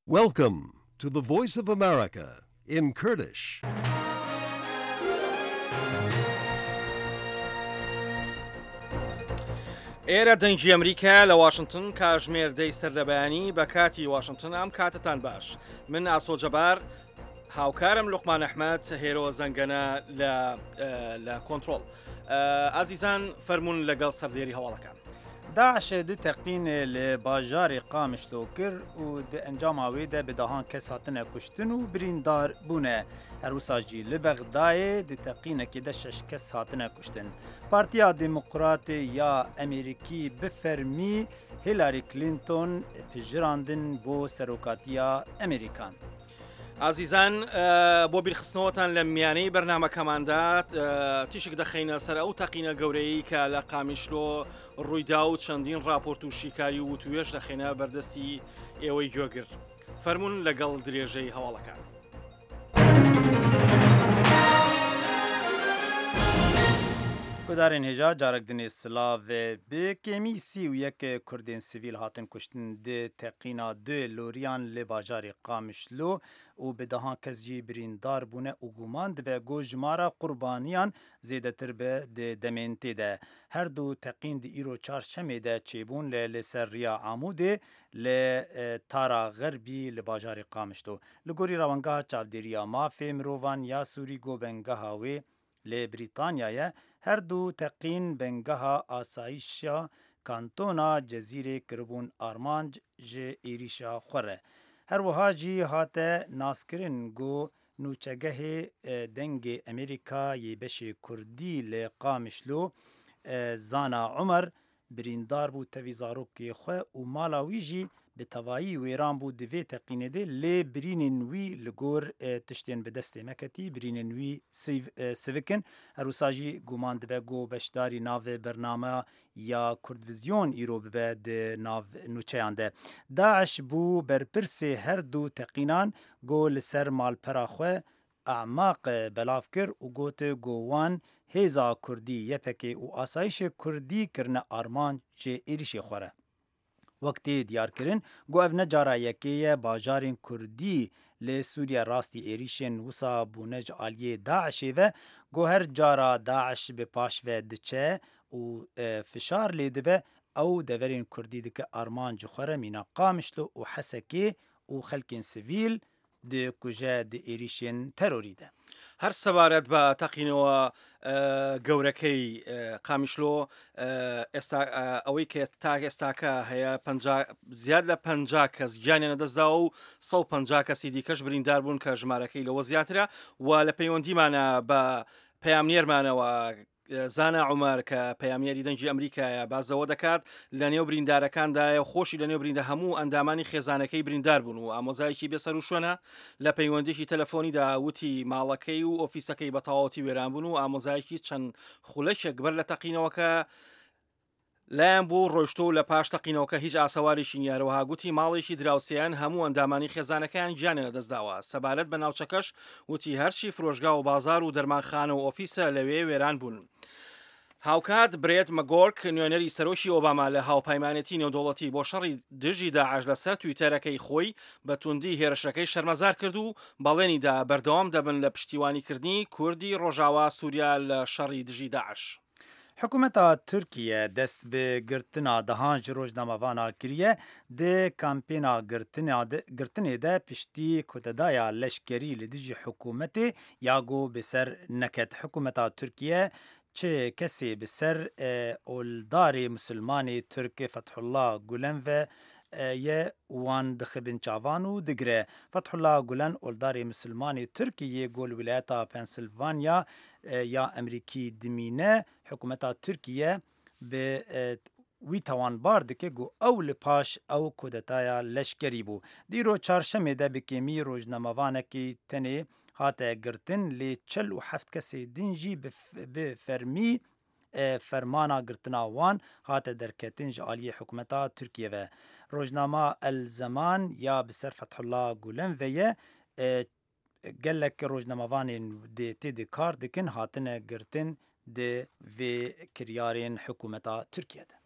Welcome to the Voice of America in Kurdish. ئێرە دەنگی ئەمریکا لە واشنگتن کاژمێر دەی سەردەبیانی بە کاتی واشنگتن ئەم کاتتان باش من ئاسۆجەبار هاوکارم لوقمان ئەحمەد هێرۆ زەنگەنە لە کۆنتترۆل ئازیزان فەرمونون لەگەڵ سەردێری هەواڵەکان. داعش دو تقین لباجار قامشلو کر و د انجام آویده به دهان کس هاتنه کشتن و بریندار بونه. هروسا جی لبغدای د تقینه که ده 6 کس هاتنه کشتن. پارتیا دموکرات یا امریکی بفرمی هیلاری کلینتون پجراندن بو سروکاتیا امریکان. ئازیزان بۆ بیرخستنەوەتان لە میانەی بەرنامەکەماندا تیشک دەخەینە سەر ئەو تەقینە گەورەی کە لە قامیشلۆ ڕوویدا و چەندین راپۆرت و شیکاری و توێش دەخێنە بەردەستی ئێوەی گوێگر. فەرمونون لەگەڵ درێژەی هەواڵەکان. گودارین هجا جارک دنی سلاو به کمی 31 کردین سیویل هاتن کشتن ده تقینا دو لوریان لباجار قامشلو و به دهان کس جی بریندار بونه و گوماند به گوجمارا قربانیان زیده تر به ده دمینتی ده. هر دو تقین دی ایرو چارشمه ده چیبون لسر ریا عموده لتارا غربی لباجار قامشلو. لگوری روانگاه چاودیریا مافی مروان یا سوری گو بنگاهاوی لبریتانیای هر دو تقین بنگاه آسایشا کانتونا جزیره کربون آرمانج جه ایریشا خوره. هر وها جی هاته ناسکرین گو نوچگه دنگ امریکا یه بش کردی لقامشلو زانا عمر بریندار بو تویزاروکی خواه و مالاوی جی به توایی ویران بود دوی تقینه ده لی برینن وی لگور تشتین به دست مکتی برینن وی سیوکن اروساجی گوماند به گو بشداری ناو برنامه یا کردویزیون ایرو به ده ناو نوچه انده. داعش بو برپرس هر دو تقینان گو لسر مالپرا خواه اعماق بلاف کر و گوت گووان هیزا کردی یپکی و آسایش کردی کرن آرمان جه ایریش خوره. وقتی دیار کرن گو او نجارا یکیه باجارین کردی لی سوریا راستی ایریشن وسا بونج آلیه داعشی و گو هر جارا داعش به پاش و دچه و فشار لیده به او دورین کردی دکه آرمان جخوره مینا قامشلو و حسکی و خلکین سویل ده کجه ده ایریشن تروری ده. هەر سەبارەت بە تەقینەوە گەورەکەی قامیشلۆ ئەوەی کە تا ئێستاکە هەیە زیاد لە 50 کەس گیانیانە دەستدا و 150 کەسی دیکەش بریندار بوون کە ژمارەکەی لەوە زیاترە و لە پەیوەندیمانە بە پەیامنێرمانەوە زانا عومەر کە پەیامنێری دەنگی ئەمریکایە بازەوە دەکات لە نێو بریندارەکاندایە خۆشی لە نێو بریندە هەموو ئەندامانی خێزانەکەی بریندار بوون و ئامۆزایەکی بێسەر و شوێنە لە پەیوەندیشی تەلەفۆنیدا وتی ماڵەکەی و ئۆفیسەکەی بە تەواوەتی وێران بوون و ئامۆزایەکی چەند خولەکێک بەر لە تەقینەوەکە لایەن بوو ڕۆیشتۆ و لە پاش تەقینەوەکە هیچ ئاسەوارێکی نیارەوەها گوتی ماڵێکی دراوسیان هەموو ئەندامانی خێزانەکەیان گیانێنە دەستداوە. سەبارەت بە ناوچەکەش وتی هەرچی فرۆشگا و بازار و دەرمانخانە و ئۆفیسە لەوێ وێران بوون. هاوکات برێت مەگۆرک نوێنەری سەرۆکی ئۆباما لە هاوپەیمانەتی نێودوڵەتی بۆ شەڕی دژی داعش لەسەر تویتەرەکەی خۆی بە توندی هێرشەکەی شەرمەزار کرد و بەڵێنیدا بەردەوام دەبن لە پشتیوانیکردنی کوردی ڕۆژاوا سووریا لە شەڕی دژی داعش. حکومتا ترکیه دست به گرتنا دهانج روزنامه‌وانا کریه ده کمپینا گرتنه ده پشتی کتدایا لشکری لدیجی حکومت یاگو بسر نکت. حکومتا ترکیه چه کسی بسر اولدار مسلمانی ترک فتح الله گولن و یه وان دخبن چاوانو دگره. فتح الله گولن اولدار مسلمانی ترکیه گول ولایتا پنسیلوانیا یا امریکی دمینه حکومتا ترکیه به وی توان بارد که گو اول پاش او کودتایا لشکری بو. دیرو چارشمه ده بکیمی روزنامه‌وانه کی تنه هاته گرتن لی 47 کسی دینجی به فرمی فرمانا گرتنا وان هاته درکتن جعالی حکومتا ترکیه و روزنامه الزمان یا بسر فتح الله گولن ویه گلک روزنامه‌وان ده تید کار دکن هاتنه گرتن ده و کریارین حکومتا ترکیه ده.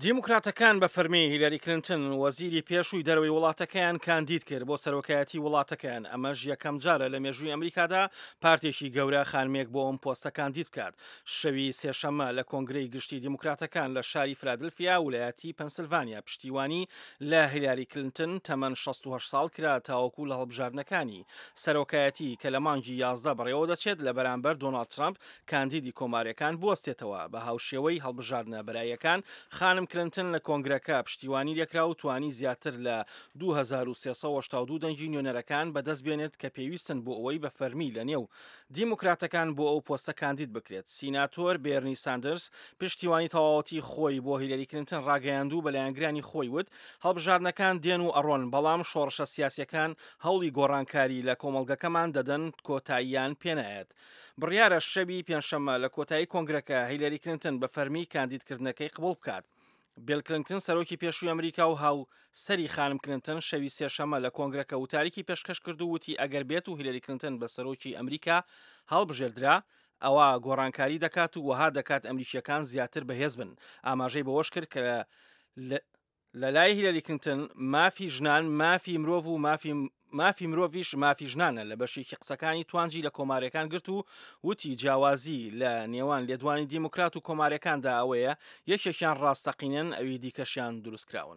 دیموکراتەکان بە فەرمی هیلاری کلنتن وەزیری پێشووی دەرەوەی وڵاتەکەیان کاندید کرد بۆ سەرۆکایەتی وڵاتەکەیان ئەمەش یەکەم جارە لە مێژووی ئەمریکادا پارتێکی گەورە خانمێک بۆ ئەم پۆستە کاندید بکات. شەوی سێشەممە لە کۆنگرەی گشتی دیموکراتەکان لە شاری فلادلفیا ویلایەتی پەنسیلڤانیا پشتیوانی لە هیلاری کلنتن تەمەن 68 ساڵ کرا تاوەکو لە هەڵبژاردنەکانی سەرۆکایەتی کە لە مانگی 11 بەڕێوە دەچێت لە بەرامبەر دۆناڵد ترامپ کاندیدی کۆمارەکان بوەستێتەوە بە هاوشێوەی هەڵبژاردنە بەرایەکان. خانم کلنتن لە کۆنگرەکە پشتیوانی لێکرا و توانی زیاتر لە 2382 دەنگی نوێنەرەکان بەدەست بێنێت کە پێویستن بۆ ئەوەی بە فەرمی لە نێو دیموکراتەکان بۆ ئەو پۆستە کاندید بکرێت. سیناتۆر بێرنی ساندرس پشتیوانی تەواوەتی خۆی بۆ هیلاری کلنتن ڕاگەیاند و بەلایەنگرانی خۆی وت هەڵبژاردنەکان دێن و ئەڕۆن، بەڵام شۆڕشە سیاسیەکان هەوڵی گۆڕانکاری لە کۆمەڵگەکەمان دەدەن کۆتاییان پێنایەت. بڕیارە شەوی پێنجشەممە لە کۆتایی کۆنگرەکە هیلاری کلنتن بە فەرمی کاندیدکردنەکەی قبوڵ بکات. بیل کلنتن سەرۆکی پێشووی ئەمریکا و هاو سەری خانم کلنتن شەوی سێشەممە لە کۆنگرەکە وتاریکی پێشکەش کرد و وتی ئەگەر بێت و هیلاری کلنتن بە سەرۆکی ئەمریکا هەڵبژێردرا ئەوە گۆڕانکاری دەکات و وەها دەکات ئەمریکیەکان زیاتر بەهێز بن. ئاماژەی بەوەش کرد کە لە لای هیلاری کلنتن مافی ژنان، مافی مرۆڤ و مافی مرۆڤیش مافی ژنانە لە بەشێکی قسەکانی توانجی لە کۆمارەکان گرت و وتی جیاوازی لە نێوان لێدوانی دیموکرات و کۆمارەکاندا ئەوەیە یەکێکیان ڕاستەقینەن ئەوی دیکەشیان دروستکراون.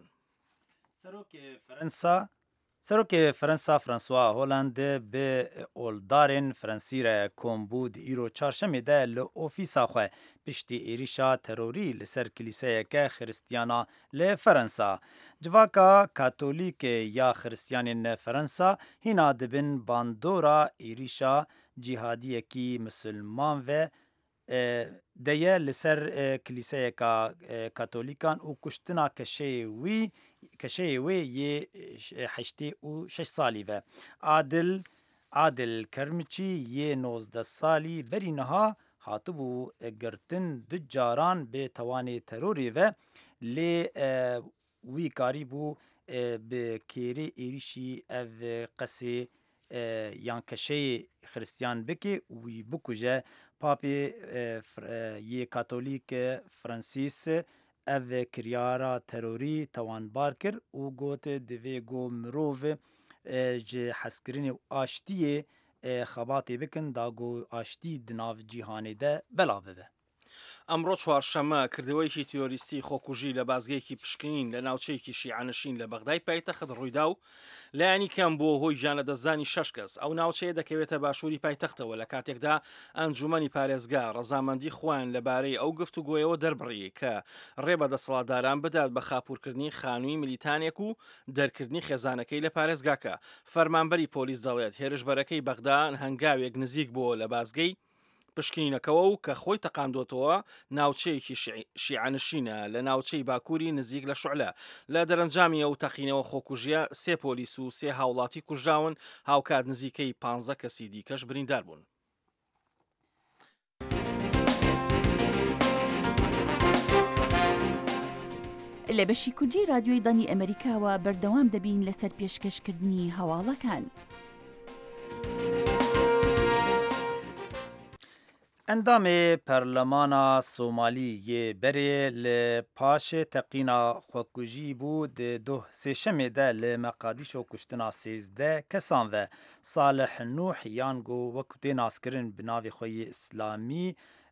سەرۆکی فەرەنسا فرانسوا هۆلاندە بێ ئۆلدارên فرەنسی re کۆمبوو di îro çarşemê de li ofîsa xwe piştî êrişa terorî li ser kilîseyeke xristiyana li Ferensa. Civaka Katolîkê ya xristyanên Ferensa hîna dibin bandora êrişa cîhadiyekî musulman ve deye li ser kilîseyeka Katolîkan û kuştina keşeyê wê yê 86 salî ve. Adil Kermiçî yê 19 salî berî niha hatibû girtin du caran bê tewanê terorê ve lê wî karîbû bi kêrê êrişî ev qesê yan keşeyê xristiyan bike wî bikuje. Papê yê Katolîk Fransîs ev kiryara terorî tewanbar kir û got divê got mirov ji hezkirinê û aştiyê xebatê bikin da got aştî di nav cîhanê de belav bibe. ئەمڕۆ چوارشەممە کردەوەیکی تیۆریستی خۆکوژی لە بازگەیەکی پشکنین لە ناوچەیەکی شیعانشین لە بەغدای پایتەخت ڕوویدا و لایەنی کەم بۆ هۆی ژانەدەستدانی 6 کەس. ئەو ناوچەیە دەکەوێتە باشووری پایتەختەوە لە کاتێکدا ئەنجومەنی پارێزگا ڕەزامەندی خۆیان لەبارەی ئەو گفتوگۆیەوە دەربڕی کە ڕێبە دەسەڵاتداران بدات بە خاپوورکردنی خانووی ملیتانێک و دەرکردنی خێزانەکەی لە پارێزگاکە. فەرمانبەری پۆلیس دەڵێت هێرشبەرەکەی بەغدا هەنگاوێک نزیک بۆ لە بازگەی پشکنینەکەەوە و کە خۆی تەقاندۆتەوە ناوچەیەکی شیعانشینە لە ناوچەی باکووری نزیک لە شوعلە. لە دەرەنجامی ئەو تەقینەوە خۆکوژیە 3 پۆلیس و 3 هاوڵاتی کوژراون، هاوکات نزیکەی 15 کەسی دیکەش بریندار بوون. لە بەشی کوردی رادیۆی دانی ئەمریکاوە بەردەوام دەبین لەسەر پێشکەشکردنی هەواڵەکان. Endamê Perlemana Somalî yê berê li paşê teqîna xwekujî bû di doh sêşemê de li Meqadîşo kuştina 13 kesan ve. Salih Nuh yan got wekû tê naskirin bi navê xwe yê İslamî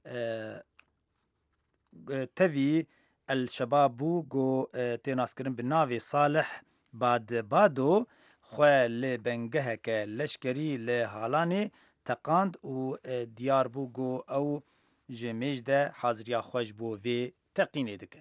tevî El-Şebab bû got tê naskirin bi navê Salih Badbado xwe li bengeheke leşkerî li Halanê teqand û diyar bû got ew ji mêj de haziriya xwe ji bo vê teqînê dike.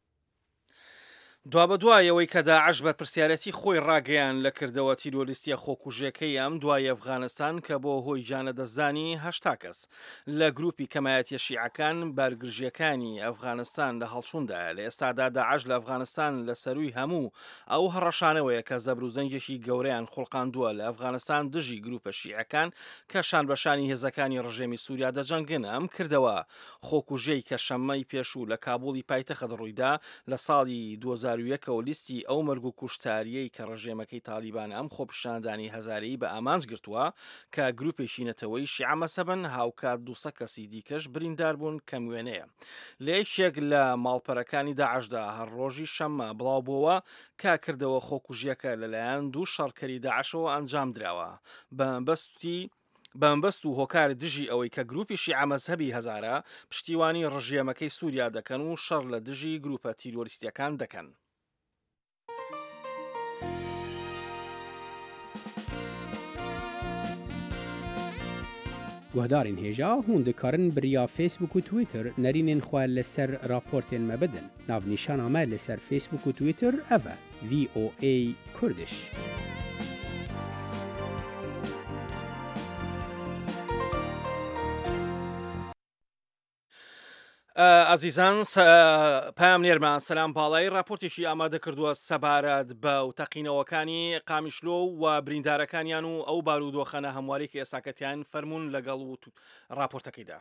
دوا بەدوایەوەی کە داعش بە پرسیارەتی خۆی ڕاگەیان لە کردەوە تیرۆریستیە خۆکوژەکەی ئەم دوای ئەفغانستان کە بۆ هۆی جانەدەستدانی 8 کەس لە گروپی کەمایەتیە شیعەکان بارگرژیەکانی ئەفغانستان لە هەڵچووندا. لە ئێستادا داعش لە ئەفغانستان لە سەروی هەموو ئەو هەڕەشانەوەیە کە زەبروزەنگێکی گەورەیان خوڵقاندووە لە ئەفغانستان دژی گروپە شیعەکان کە شانبەشانی هێزەکانی ڕژێمی سووریا دەجەنگن. ئەم کردەوە خۆکوژەی کە شەممەی پێشوو لە کابوڵی پایتەخت ڕوویدا لە ساڵی 2000 2001ەوە لیستی ئەو مەرگ و کوشتاریەی کە ڕژێمەکەی تالیبان ئەم خۆپیشاندانی هەزارەی بە ئامانج گرتووە کە گروپێکی نەتەوەی شیعە مەسەبن هاوکات 200 کەسی دیکەش بریندار بوون کەم وێنەیە لە یەکێک لە ماڵپەرەکانی داعشدا هەر ڕۆژی شەممە بڵاو بووەوە کە کردەوە خۆکوژیەکە لەلایەن دوو شەڕکەری داعشەوە ئەنجام درراوە بەمبەست و هۆکار دژی ئەوەی کە گروپی شیعە مەزهەبی هەزارە پشتیوانی ڕژێمەکەی سووریا دەکەن و شەڕ لە دژی گروپە تیرۆریستیەکان دەکەن. گوهدارین هێژا هون دikarin biriya Facebook û Twitter nerînên xwe li ser raportên me bidin. Navnîşana me li ser Facebook û Twitter ev e VOA Kurdish. ئازیزان پام نێرمان سەلام باڵای راپۆرتێکی ئامادە کردووە سەبارەت بە و تەقینەوەکانی قامیشلۆ و بریندارەکانیان و ئەو بارودۆخەنە هەموارێکی ئێساکەتیان فەرمونون لەگەڵ و راپۆرتەکەیدا.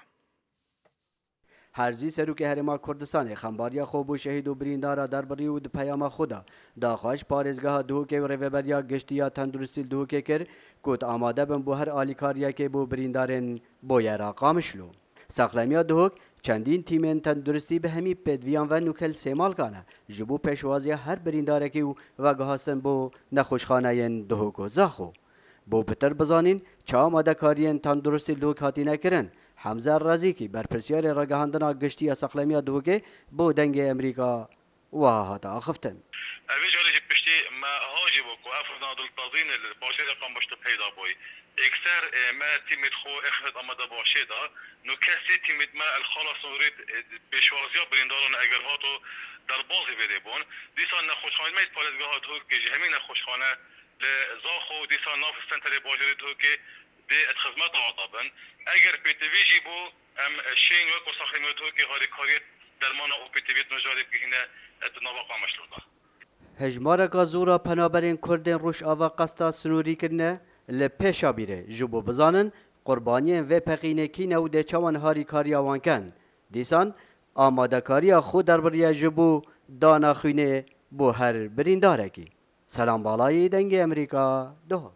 هەرزی سەرۆکی هەرێما کوردستانی خەمباریە خۆ بۆ شەهید و بریندارە دەربڕی و پەیاما خۆدا داخواش پارێزگەها دووکێ و ڕێڤەبەریا گشتیە تەندروستی دووکێ کرد کوت ئامادە بن بۆ هەر ئالیکاریەکێ بۆ بریندارن بۆ یارا قامیشلۆ. ساقلەمیە دووک چەندین تیمên تەندروستی bi hemî pêdiviyan ve nûkel sêmalkane ji bo pêşwaziya her birîndarekî û vegihastin bo nexweşxaneyên Duhok û Zaxo. Bo pitir bizanîn çi amadekariyên tenduristî Duhok hatîne kirin. Hemza Razîkî berpirsiyarê ragihandina giştiya Saqlemiya Duhokê bo dengê Amerîka wiha hate axiftin. Evê carê jî piştî me hacî bû ku ev Nadiltazîn li başêrê Qamişlo peyda bûye. Ekser me tîmê xwe exmet amade başê da nû kesî tîmê me el xala Sûrî pêşwaziya birîndaran eger hato derbazê vedê bûn dîsan nexweşxane me parêzgeha Duhokê ji hemî nexweşxane li Zaxo dîsan nav senterê bajarê Duhokê dê et xizmet ata bin. Eger PTV jî bû em şên wek û Saqlemiya Duhokê harîkariyet dermana û PTV nojarê bigihîne et nava Qamişlo da. Hejmareka zora penaberên Kurdên Rojava qesta snûrîkirine li pêşa bîrê ji bo bizanin qurbaniyên vê peqînê kîne û dê çawan harîkariya wan ken. Dîsan amadekariya xwe derbiriye ji bo dana xwînê bo her birîndarekî. Selam balayê dengê Amerîka Duhok.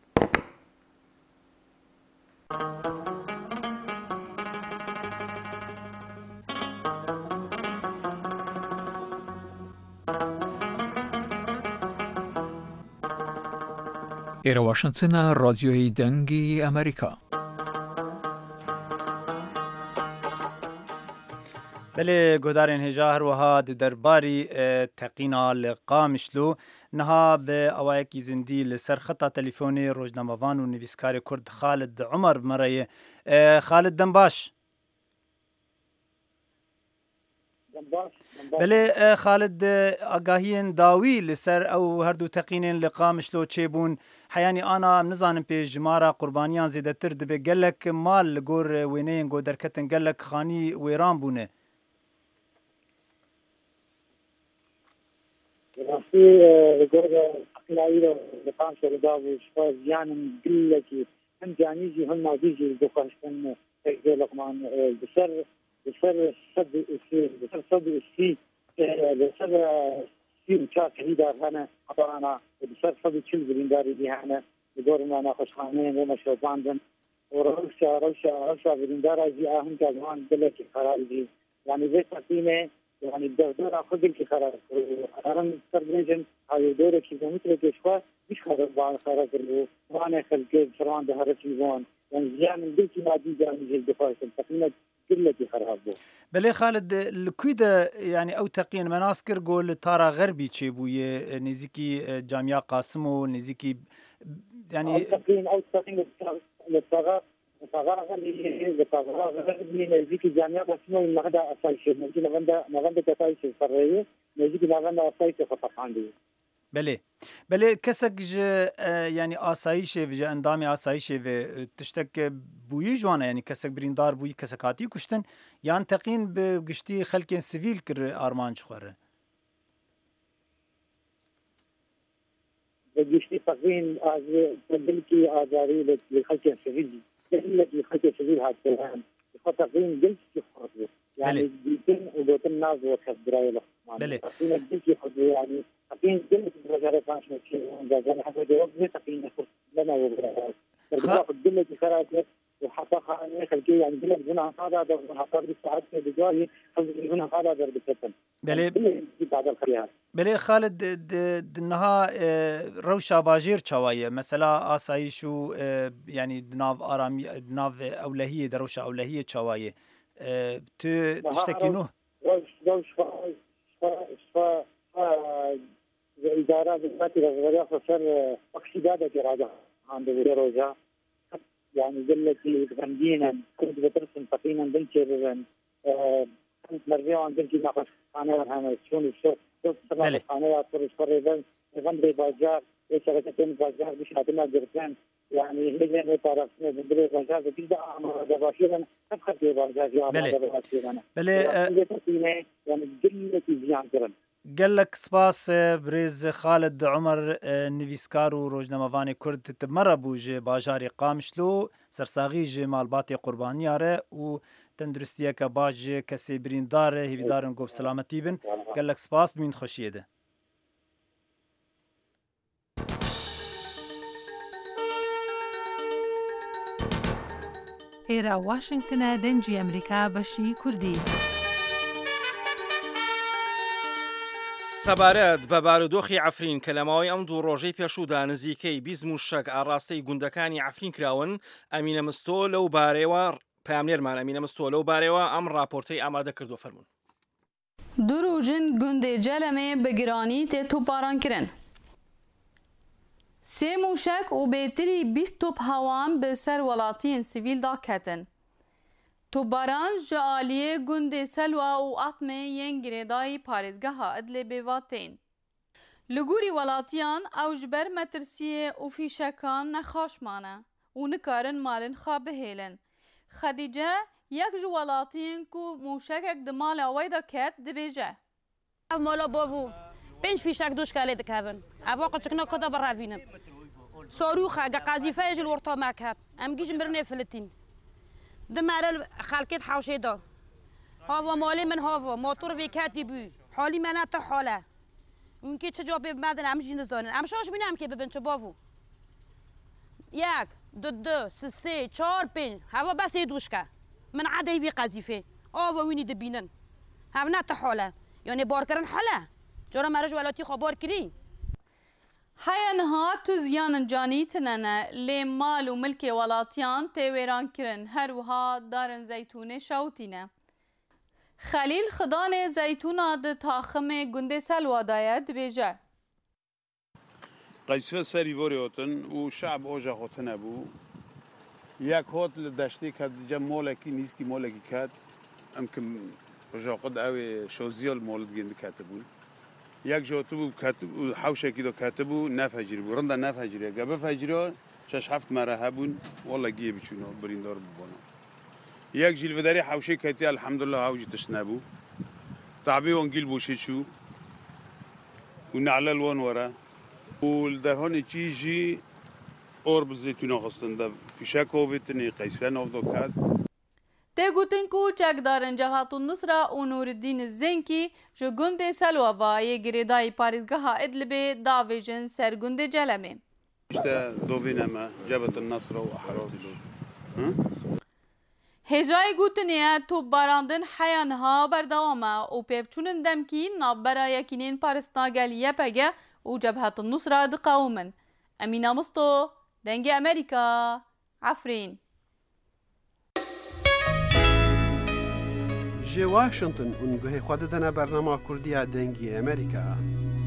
ئێرە واشنگتنە ڕادیۆی دەنگی ئەمریکا. بلێ گۆدارên هێژا هەروەها دەرباری تەقینا li Qamişlo niha bi awayekî zindî li ser xeta telefûnê rojnamevan û nivîskarê Kurd Xalid Umar mereye. Xalid dem baş. بلێ خالد ئاگاهیên dawî li ser ew herdû teqînên li Qamişlo çêbûn heyyanî ana em nizanin pê jimara qurbaniyan zêdetir dibe gelek mal li gor wêneyên goderketin gelek xanî wêran bûne. ziyanên gillekî hem canî jî hem madî jî dixwastin Luqman bi ser çar şehîdar hene hatana bi ser 140 birîndarî dî hene li gorî me nexweşxaneyên wê meşrobandin û rewşa birîndara jî a hinka ziman dilekî xerab jî yanî vê teqînê yanî devdora xwe dilkî xerab kir erin ser birêjin hayêdoreke kilometrekê xwe biş xerab kiribû wanê xelkê firwan diherikî wan yani ziyanên dilkî madî canî jî dixwastin teqîna بلێ خالد li ku de yani ew teqîn me nas kir got li tara Xerbî çêbûye nêzîkî Camiya Qasim û nêzîkî yani nêzîkî Camiya Qasim û navenda asayişê navenda asayişê serreyê nêzîkî navenda asayişê xwe teqandiye. Belê kesek ji yani asayişê ji endamê asayişê ve tiştek bûyî ji wan yani kesek birîndar bûyî kesek hatî kuştin yan teqîn bi giştî xelkên sivîl kir armanc xwe bi giştî teqîn dilkî azarî li xelkên sivîl dilekî xelkê sivîl hat kirin تقييم جلسة خطوة يعني بيتم ودوتم ناز وكبراي له تقييم الجلسة خطوة يعني تقييم جلسة بجارة فاش نشيل جانا حتى جواب تقييم لنا وبراي خاطر الجلسة خرجت وحققها أن يخلق يعني جلسة هنا هذا ده حقق بالساعات بجاري هنا هذا ده بكتم بعد الخيار بله خالد دنها روشا باجير چوايه مثلا آسایشو يعني دناف آرامی دناف اولهیه دروشا اولهیه چوايه تو تشتكينوه روش إدارة ذاتي رغبية خسر أكسيدادة كراجع عند روجا يعني جلتي غندينا كنت بترسم تقييما بنتي كنت مرجع عن بنتي ناقص أنا أنا شون الشوط أنا أطرش فريدان غندي بازار شركتين بازار مش هتنا جرتان يعني هي اللي تعرفنا بدري بازار بيدا أنا دباشيرنا أفخر بازار يا أنا دباشيرنا يعني جلتي زيان كرن قال لك سپاس بريز خالد عمر نویسکار و روزنامه‌وان کرد تمر بوج باجاری قامشلو سرساغی مالبات قربانی اره و تندرستیه که باج کسی بریندار هیویدارن گفت سلامتی بن قال لك سپاس بمين خوشیه ده ئێرە واشنگتنە دەنجی ئەمریکا بەشی کوردی سەبارەت بە بارودۆخی عەفرین کە لەماوەی ئەم دوو ڕۆژەی پێشوودا نزیکەی 20 موشک ئاڕاستەی گوندەکانی عەفرین کراون ئەمینە مستۆ لەو بارەیەوە پامنێرمان ئەمینە مستۆ لەو بارەیەوە ئەم راپۆرتەی ئامادە کردو فەرموون دو روژن گوندê Celemê bi giranî tê toparan kirin. Sê mûşek û bêtirî 20 top hewan bi ser welatiyên sivîl da ketin. Topbaran ji aliyê gundê Selwa û Atmê yên girêdayî parêzgeha Idlibê ve tên. Li gûrî welatiyan ew ji ber metirsiyê û fîşekan nexweş mane û nikarin malên xwe bihêlin. Xedîce yek ji welatiyên ku mûşekek di mala wê de ket dibêje. Ev mala bav û pênc fîşek doşkalê dikevin. Ev qeçikina xwe de biravînin. Sorûxa ge qezîfeyê ji li wir me ket. Em gîjin birinê Filîtîn. Dimere xelkê hewşê da. Hava malê min hava, motor vê ketî bû. Halî me ne te hale. Mûnkê çi cawabê bimedin em jî nizanin. Em şaş bîne em kê bibin çi bav û. Yek, du, sê, çar, pênc. Heva besê doşke. من عادي في قذيفه او ويني دبينن هبنا تحوله يعني باركرن حلا جرا مرج ولاتي خبر كري هيا نها تو زيان جاني تننا لي مال وملك ولاتيان تيويران كرن هروها دارن زيتون شوتينه خليل خدان زيتونا د تاخمه گنده سلوا دايد بيجا قيسفه سري وريوتن وشعب اوجا خوتن ابو یک هات لدشتی که جم مالکی نیست که مالکی کات امکن رجاقد اوی شوزیال مالد گند کاتبون یک جاتو بو کاتب حوشه کی دو کاتبو نفجری بو رنده نفجری گبه فجری شش هفت مره هبون والله گیه بچونو بریندار ببانو یک جیل وداری حوشه کاتی الحمدلله هاوجی تشنبو تعبی وانگیل بوشه چو و نعلل وان وره و درهان چیجی قرب زيتون خستنده فيشاك وفيتني قيسان وفدوكات تيغوتن كو چكدارن جهات النصرة و نور الدين الزنكي جو گند سلوا باي گريداي پاريزگاها ادلبي داويجن سر گند جلمي اشتا دوفينما جبهة النصرة وأحرار دول هجاي گوتنيا تو باراندن حيانها بردوامه و پيبچونن دمكي نابرا يكينين پارسنا گل يپگه و جبهة النصرة دقاومن أمينة مستو دنگ أمريكا عفرين جي واشنطن ونگوه خوددنا برنامه كردية دنگی أمريكا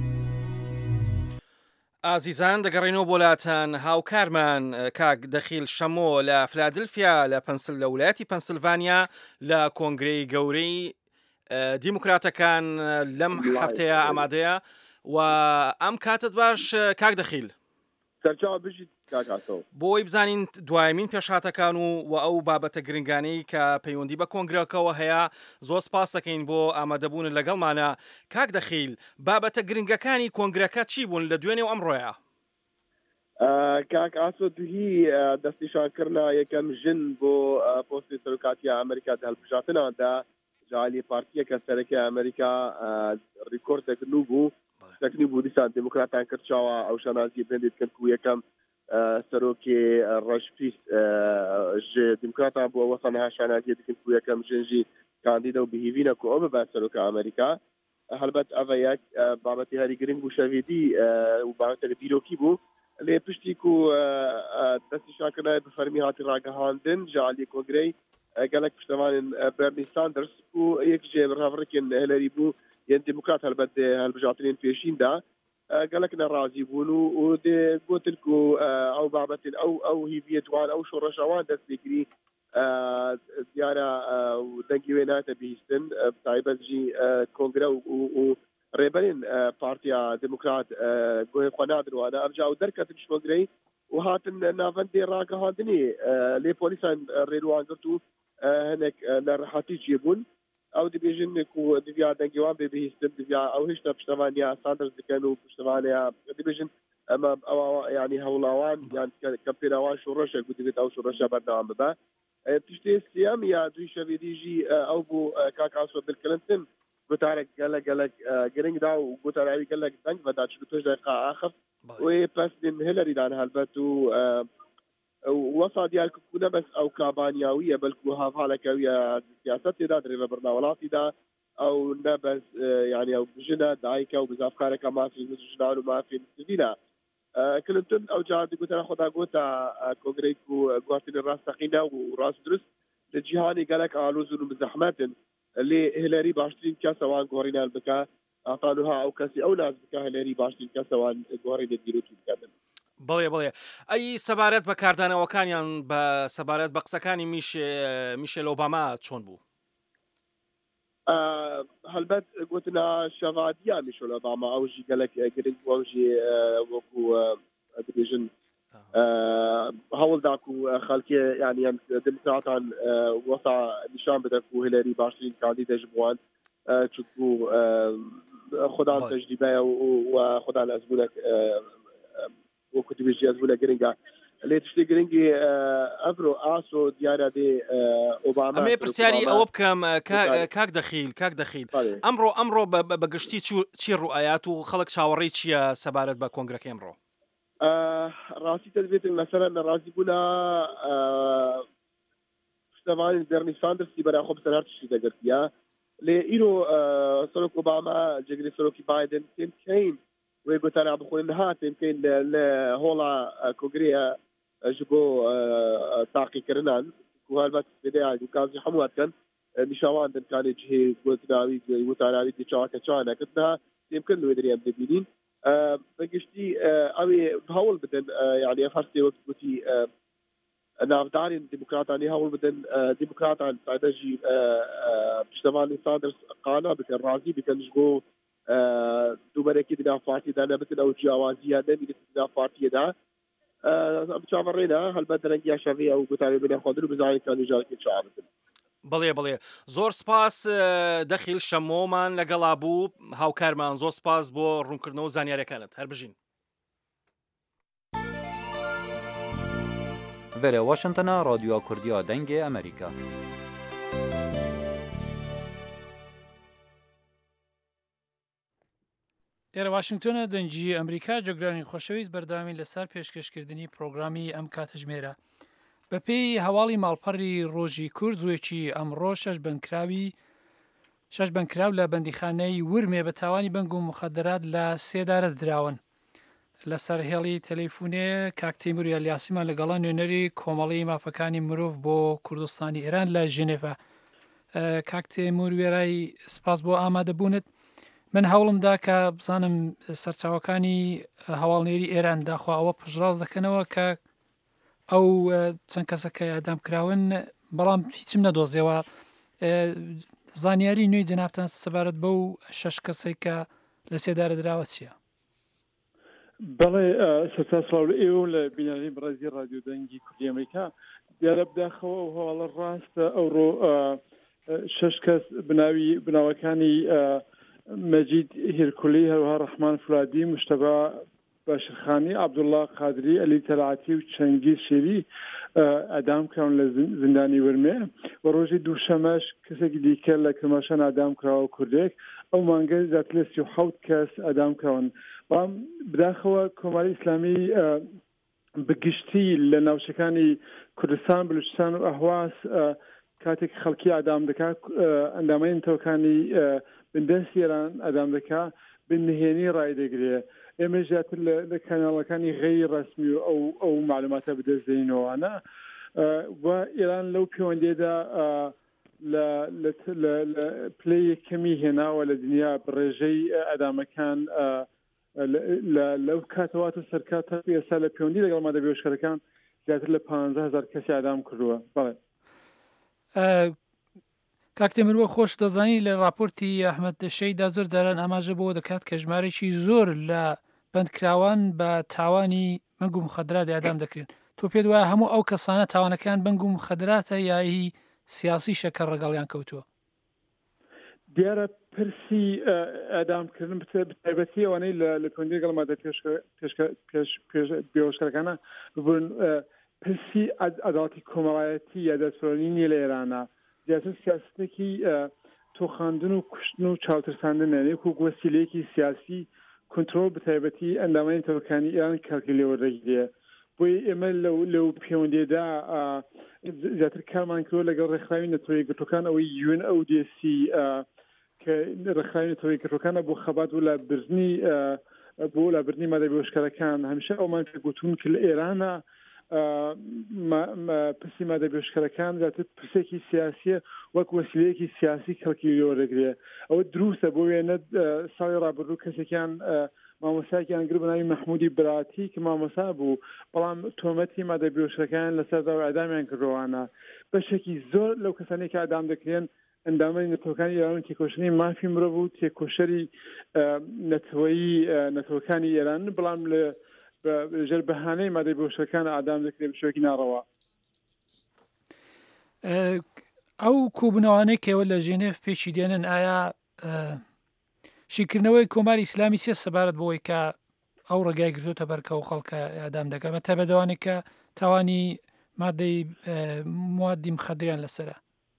ئازیزان دەگەڕێنەوە بۆلاتان هاوکارمان کاک دەخیل شەمۆ لە فلادلفیا لە لە وڵایەتی پەنسیلڤانیا لە کۆنگرەی گەورەی دیموکراتەکان لەم هەفتەیە ئامادەیە و ئەم کاتت باش کاک دەخیل بۆی بزانین دوایمین پێشهاتەکان و ئەو بابەتە گرنگانەی کە پەیوەندی بە کۆنگرەکەەوە هەیە زۆر سپاس دەکەین بۆ ئامادەبوون لەگەڵمانە کاک دەخیل بابەتە گرنگەکانی کۆنگرەکە چی بوون لە دوێنێ و ئەمڕۆیە کاک ئاسۆ دوهی دەستنیشانکردنا یەکەم ژن بۆ پۆستی سەرۆکاتی ئەمریکا هەڵبژاتنەوەدا جالی پارتیەکە سەرەکیی ئەمریکا ریکۆردێک بوو تەکنی بوو دیسان دموکراتان کرد چاوە ئەو شەنازی بێندێت کرد و یەکەم سەرۆکی ڕەشپیست دموکراتان بۆ وەسەنها شانازیە دکرد و یەکەم ژنجی کاندیدا و بهیڤینە کو ئەو ببات سەرۆکە ئەمریکا هەلبەت ئەڤە یەک بابەتی هەری گرنگ بوو شەوێدی و بابەتێک بیرۆکی بوو لێ پشتی و دەستنیشانکردنای بفەرمی هاتی ڕاگەهاندن جالی کۆنگرەی gelek piştevanên Bernie Sanders û yek jê birhevrekên Hillary bû yên demokrat helbet dê helbijatinên pêşîn de gelek ne razî bûn û dê gotin ku ew babetên ew hîviyê wan ew şoreşa wan dest pê kirî diyara dengê wê nate bihîstin taybet jî kongre û rêberên partiya demokrat guhê xwe nadin wane ev ca ew derketin ji kongreyê û hatin navendê ragihandinê lê polîsan rêdwan girt û hinek nerhatî çêbûn ew dibêjin ku diviya dengê wan bê bihîstin diviya ew hişta piştevaniya Sanders dikin û piştevaniya dibêjin ema yani hewla wan yani kampêna wan şoreşek bû divêt ew şoreşa berdewam bibe tiştê siyam ya duî şevêdî jî ew bû kak Aso Bill Clinton gotarek gelek giring da û gotar wî gelek deng veda çi toj deqa axir wê pesdên Hillary dan helbet û وصا ديالك كنا بس او كابانياويه بل هافالكاويه سياستي دا دريفه برناولاتي دا او نبس يعني او بجنا دايكا وبزافكارك ما في جنان وما في سبيلا كلينتون او جاد قلت انا خدا قلت كونغريكو قواتين الراس تقينا وراس درس للجهاني قالك الوزن بزحمات اللي هيلاري باشترين كاسه وان غورينا البكا اعطانوها او كاسي او ناس بكا هيلاري باشترين كاسه وان غورينا ديروتو بكادن بڵێ ئەی سەبارەت بە کاردانەوەکانیان بە سەبارەت بە قسەکانی میشێل ئۆباما چۆن بوو هەلبەت گوتنا شەڤادیا میشێل ئۆباما ئەوژی گەلک گرنگ ئەوژی وەکو دبێژن هەوڵدا و خەڵکی یانی دموکراتان وەسا نیشان بدەن و هیلاری باشترین کاندیدەش بووان چونکو خودان تەجریبەیە و خودان ئەزبوونێک وەکو دبێژی ئەزبوونە گرنگە لێ تشتی گرنگی ئەڤرۆ ئاسۆ دیارە دێ ئۆباما ئەمێ پرسیاری ئەوە بکەم کاک دەخیل ئەمڕۆ بە گشتی چی ڕوئایات و خەڵک چاوەڕێی چییە سەبارەت بە کۆنگرەکە ئەمڕۆ ڕاستی دەبێتن مەسەرە نەڕازی بوونا پشتەوانی بێرنی ساندرسی بەراخۆ بسەر هەر تشتی دەگرتیە لێ ئیرۆ سەرۆک ئۆباما جێگری سەرۆکی بایدن تێم کەین وی گوتانا بخۆین هاتین کەین لە هۆڵا کۆنگرەیە ji bo taqîkirinan ku helbet bêdeyê kazî hemû etkin nîşawandin kanê cihê gotinawî wî dî çaweke çanekitina têmkin wê derê em dibînin bi giştî ew ê hewl bidin yani ev hersê wek gotî navdarên demokratanî hewl bidin demokratan sayda jî piştevanî Sanders qana bikin razî bikin ji bo دوبارەکی دنا پارتی دا نەبتن ئەو جیاوازیە نەبینێت دنا پارتیە دا چاوەڕێنە هەلبەت دەرەنگیا شەڕی ئەو گوتارێ بنێ خۆدر و بزانین کە نژارێکی چاوەڕێن بڵێ زۆر سپاس دەخیل شەمۆمان لەگەڵا بوو هاوکارمان زۆر سپاس بۆ ڕوونکردنەوە و زانیاریەکانت هەر بژین Vere Washingtona Radyoya Kurdiya Dengê Amerîka ئێرە واشنگتۆنە دەنجی ئەمریکا جۆگرانی خۆشەویست بەرداوامین لەسەر پێشکەشکردنی پرۆگرامی ئەم کاتەژمێرە بەپێی هەواڵی ماڵپەڕی ڕۆژی کورد زوێکی ئەمڕۆ شەش بنکراو لە بەندیخانەی ورمێ بە تاوانی بەنگ و مخەدەرات لە سێدارە دراون لەسەر هێڵی تەلەیفونێ کاک تەیمور یالیاسیمان لەگەڵا نوێنەری کۆمەڵی مافەکانی مرۆڤ بۆ کوردستانی ئێران لە ژنێڤە کاک تەیمور وێرای سپاس بۆ ئامادەبوونت من هەوڵمدا کە بزانم سەرچاوەکانی هەواڵنێری ئێران داخوا ئەوە پژڕاز دەکەنەوە کە ئەو چەند کەسەکە ئەدامکراون بەڵام هیچم نەدۆزیەوە زانیاری نوێی جەنابتان سەبارەت بەو شەش کەسێک کە لە سێدارە دراوە چییە؟ بەڵێ سەرچاسڵاو لە ئێوە لە بینایی بەڕێزی ڕادیۆ دەنگی کوردی ئەمریکا دیارە بداخەوە و هەواڵە ڕاستە ئەوڕۆ شەش کەس بناوەکانی مەجید هیرکولی هەروها ڕەحمان فولادی مشتەبا باشرخانی عەبدوڵڵا قادری ئەلی تەلعاتی و چەنگیز شێری ئەدام کراون لە زیندانی ورمێ و ڕۆژی دووشەمەش کەسێکی دیکە لە کرماشان ئەدام کراوە کوردێک ئەو مانگە زیاتر لە 37 کەس ئەدام کراون بەڵام بداخەوە کۆماری ئیسلامی بگشتی لە ناوچەکانی کوردستان بلوچستان و ئەهواز کاتێک خەڵکی ئادام دەکات ئەندامەی تەوەکانی بندەستی ئێران ئەدام دەکات بنهێنی ڕایدەگرێ ئێمە زیاتر لە کاناڵەکانی غەیری ڕەسمی و ئەو معلوماتە بدەستدەینەوەوانە و ئێران لەو پەیوەندیدا لە پلەی یەکەمی هێناوە لە دنیا بڕێژەی ئەدامەکان لەو کاتەواتە سەرکات تا ئێستا لە پەیوەندی لەگەڵ مادەبێژکەرەکان زیاتر لە 15,000 کەسی ئادام کردووە. بەڵێ کاکتێ مرۆ خۆش دەزانی لە راپۆرتی ئەحمەد شەیدا زۆر جاران ئاماژە بۆ دەکات کە ژمارەی زۆر لە بەندکراوان بە تاوانی بەنگ و مخدرات ئادام دەکرێن. تۆ پێت وایە هەموو ئەو کەسانە تاوانەکان بەنگ و مخدراتە یاهی سیاسی شەکەر ڕەگەڵیان کەوتووە؟ دیارە پرسی ئەدامکردن بتایبەتی ئەوانەی لە پەیوەندی لەگەڵ مادە پێشکەرەکانە ببوون پرسی عەداڵەتی کۆمەڵایەتی یا دەستفرۆنی نیە لە ئێرانە زیاتر سیاستێکی تۆخاندن و کوشتن و چاوترساندنە وەکو وەسیلەیەکی سیاسی کنترۆل بتایبەتی ئەندامەی تەوەکانی ئێران کارکی لێوەردەگیرێ بۆی ئێمە لەو پەیوەندیدا زیاتر کارمان کردووە لەگەڵ ڕێکخراوی نەتەوەیە گرتوەکان ئەوەی UNODC کە ڕێکخراوی نەتەوەیە گرتوەکانە بۆ خەبات و بۆ لابردنی مادەبێژکەرەکان هەمیشە ئەومان پێگوتون کە لە ئێرانە پرسی مادەبێژکەرەکان زیاتر پرسێکی سیاسیە وەک وەسیلەیەکی سیاسی کەڵکی لێوەردەگرێ ئەوە دروستە بۆ وێنە ساڵی ڕابردوو کەسێکیان مامۆستایەکیان گر بەناوی مەحموودی براتی کە مامۆستا بوو بەڵام تۆمەتی مادەبێژکەرەکان لەسەر داوای ئەدامیان کردوانە بەشێکی زۆر لەو کەسانی کە ئەدام دەکرێن ئەندامەی نەتەوەکانی ئێران تێکۆشتنی مافی مرۆڤ و تێکۆشەری نەتەوەکانی ئێران بەڵام ژێر بەهانەی مادەبێژکەرەکان ئادام دەکرێت بشێکی ناڕەوا. ئەو کۆبوونەوانەی کەوە لە ژێنێف پێچی دێنن ئایا شیکردنەوەی کۆماری ئیسلامی سێ سەبارەت بۆەوەی کە ئەو ڕێگای گرتوتە بەرکە و خەڵکە ئادام دەکات بە تایبەتەوانی کە تاوانی مادەی موادی مخدریان لەسرە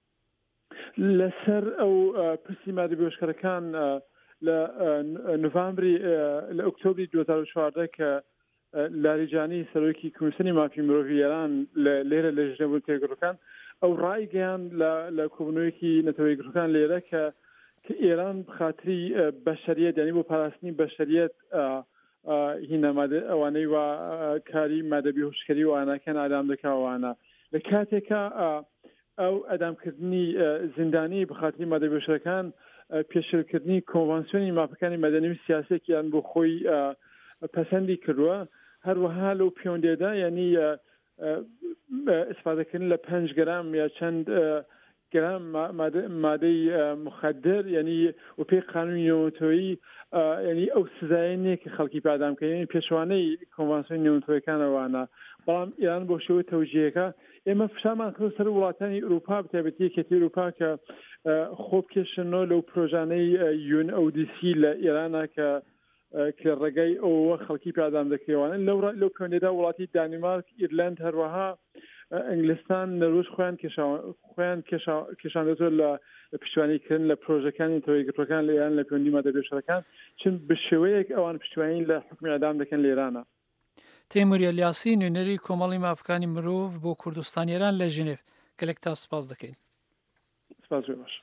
لەسەر ئەو پرسی مادەبێژکەرەکان لە نوڤامبری لە ئۆکتۆبری 2014 کە لاریجانی سەرۆکی کمیسیۆنی مافی مرۆڤی ئێران لێرە لە ژنێبوون تێگەڕەکان ئەو ڕایگەیان لە کۆبوونەوەیەکی نەتەوەی گرتوەکان لێرە کە ئێران بخاتری بەشەریەت یعنی بۆ پاراستنی بەشەریەت هینە ئەوانەی وا کاری مادەبێژکەری وانەکەن ئادام دەکاوانە لە کاتێکە ئەو ئەدامکردنی زیندانی بخاتری مادەبێژەکان پێشێلکردنی کۆنڤانسیۆنی مافەکانی مەدەنی و سیاسێکیان بۆ خۆی پەسەندی کردووە هەروەها لەو پەیوەندیدا یعنی ئیسفادەکردن لە 5 گرام یا چەند گرام مادەی مخدر یعنی و پێی قانونی نێونەتەوەیی یعنی ئەو سزایە کە خەڵکی پادامکەین پێشوانەی کۆنڤانسیۆنی نێونەتەوەیەکانەوەوانە بەڵام ئێران بۆ شێوەی تەوجیهەکە ئێمە فشارمان کرد سەر وڵاتانی ئەوروپا بتایبەتی یەکێتی ئەوروپا کە خۆبکێشنەوە لەو پرۆژانەی UNODC لە ئێرانە کە ڕێگای ئەوە خەڵکی پادام دەکرێوانە لەو پەیوەندیدا وڵاتی دانیمارک ئیرلند هەروەها ئینگلیستان نەروژ خۆیان کێشاندەوە لە پشتیوانیکردن لە پرۆژەکانی تەوەی گرتوەکان لە ئێران لە پەیوەندی مادەبێژکەرەکان چون بە شێوەیەک ئەوان پشتیوانی لە حکمی ئەدام دەکەن لە ئێرانە. تەیموور ئەلیاسی نوێنەری کۆمەڵی مافەکانی مرۆڤ بۆ کوردستان ئێران لە ژنێف گەلێک تا سپاس دەکەین. سپاس باش.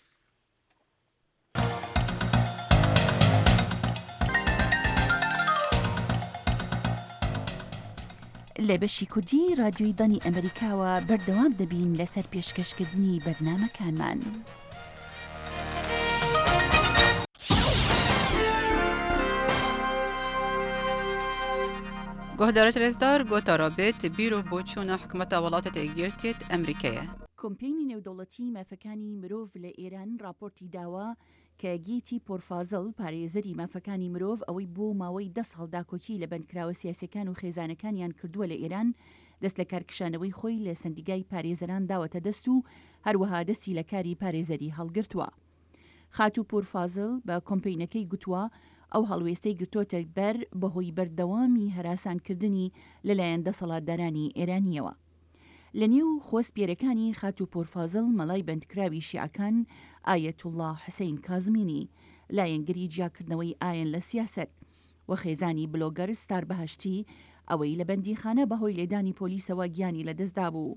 لە بەشی کوردی رادیۆی دانی ئەمریکاوە بەردەوام دەبین لەسەر پێشکەشکردنی بەرنامەکانمان. گۆهدارە رێزدار گۆتا رابێت بیرۆ بۆ چوونە حکومەتە وڵاتە تێگیرتێت ئەمریکایە. کۆمپینی نێودەوڵەتی مافەکانی مرۆڤ لە ئێران راپۆرتی داوە کە گیتی پۆرفازڵ پارێزەری مافەکانی مرۆڤ ئەوەی بۆ ماوەی 10 ساڵ داکۆکی لە بەندکراوە سیاسەکان و خێزانەکانیان کردووە لە ئێران دەست لە کارکشانەوەی خۆی لە سندیگای پارێزەران داوەتە دەست و هەروەها دەستی لە کاری پارێزەری هەڵگرتووە. خاتو پۆرفازڵ بە کۆمپینەکەی گوتووە ئەو هەڵوێستەی گرتۆتە بەر بەهۆی بەردەوامی هەراسانکردنی لەلایەن دەسەڵاتدارانی ئێرانیەوە. لە نێو خۆسپێرەکانی خات و پۆرفازڵ مەڵای بەندکراوی شیعەکان ئایەتوڵڵا حسەین کازمینی، لایەنگری جیاکردنەوەی ئایەن لە سیاسەت و خێزانی بلۆگەر ستار بەهەشتی ئەوەی لە بەندیخانە بەهۆی لێدانی پۆلیسەوە گیانی لەدەستدا بوو.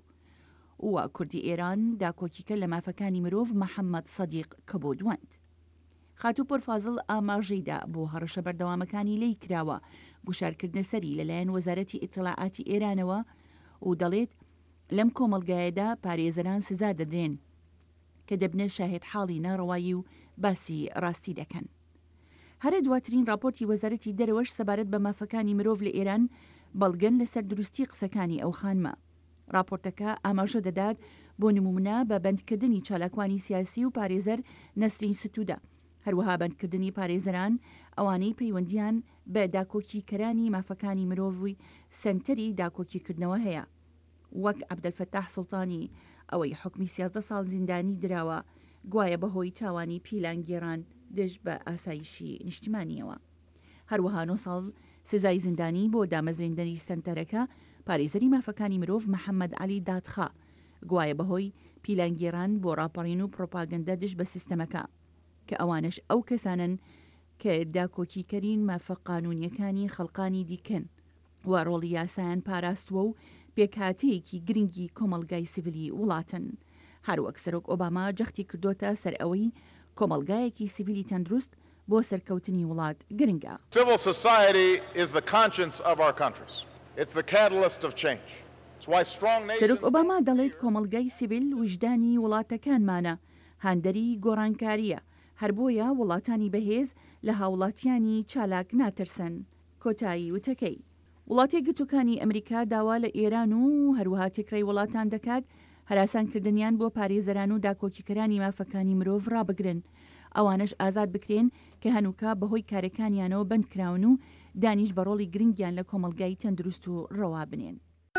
و کوردی ئێران داکۆکیکە لە مافەکانی مرۆڤ محەممەد سەدیق کە بۆ دووەند. خاتو پۆرفازڵ ئاماژەیدا بۆ هەڕەشە بەردەوامەکانی لی کراوە گوشارکردنە سەری لەلایەن وەزارەتی ئیتڵاعاتی ئێرانەوە و دەڵێت لەم کۆمەڵگایەدا پارێزەران سزا دەدرێن کە دەبنە شاهێد حاڵی ناڕەوایی و باسی ڕاستی دەکەن. هەرە دواترین راپۆرتی وەزارەتی دەرەوەش سەبارەت بە مافەکانی مرۆڤ لە ئێران بەڵگەن لەسەر دروستی قسەکانی ئەو خانمە. راپۆرتەکە ئاماژە دەدات بۆ نمونە بە بەندکردنی چالاکوانی سیاسی و پارێزەر نەسرین ستوودە، هەروەها بەندکردنی پارێزەران ئەوانەی پەیوەندیان بە داکۆکیکەرانی مافەکانی مرۆڤی سنتەری داکۆکیکردنەوە هەیە، وەک عەبدەلفەتاح سوڵتانی ئەوەی حکمی 13 ساڵ زیندانی دراوە گوایە بەهۆی تاوانی پیلانگێران دژ بە ئاسایشی نیشتیمانیەوە. هەروەها 9 ساڵ سزای زیندانی بۆ دامەزرێندنی سنتەرەکە پارێزەری مافەکانی مرۆڤ محەممەد علی دادخا گوایە بەهۆی پیلانگێران بۆ ڕاپەڕین و پرۆپاگەندە دژ بە سیستەمەکە کە ئەوانش ئەو کەسانن کە داکۆکیکەرین مافە قانونیەکانی خەڵقانی دیکەن و ڕۆڵی یاسایان پاراستووە و پێکهاتەیەکی گرنگی کۆمەڵگای سیڤیلی وڵاتن. هەروەک سەرۆک ئۆباما جەختی کردوتە سەر ئەوەی کۆمەڵگایەکی سیڤیلی تەندروست بۆ سەرکەوتنی وڵات گرنگە. Civil society is the conscience of our countries. It's the catalyst of change. It's why strong nations... سەرۆک ئۆباما دەڵێت کۆمەڵگای سیڤیل وجدانی وڵاتەکانمانە، هاندەری گۆڕانکاریە، هەر بۆیە وڵاتانی بەهێز لە هاوڵاتیانی چالاک ناترسن. کۆتایی وتەکەی وڵاتی گرتوەکانی ئەمریکا داوا لە ئێران و هەروەها تێکرای وڵاتان دەکات هەراسانکردنیان بۆ پارێزەران و داکۆکیکەرانی مافەکانی مرۆڤ ڕابگرن، ئەوانش ئازاد بکرێن کە هەنووکە بەهۆی کارەکانیانەوە بەندکراون و دانیش بە ڕۆڵی گرنگیان لە کۆمەڵگای تەندروست و ڕەوا بنێن.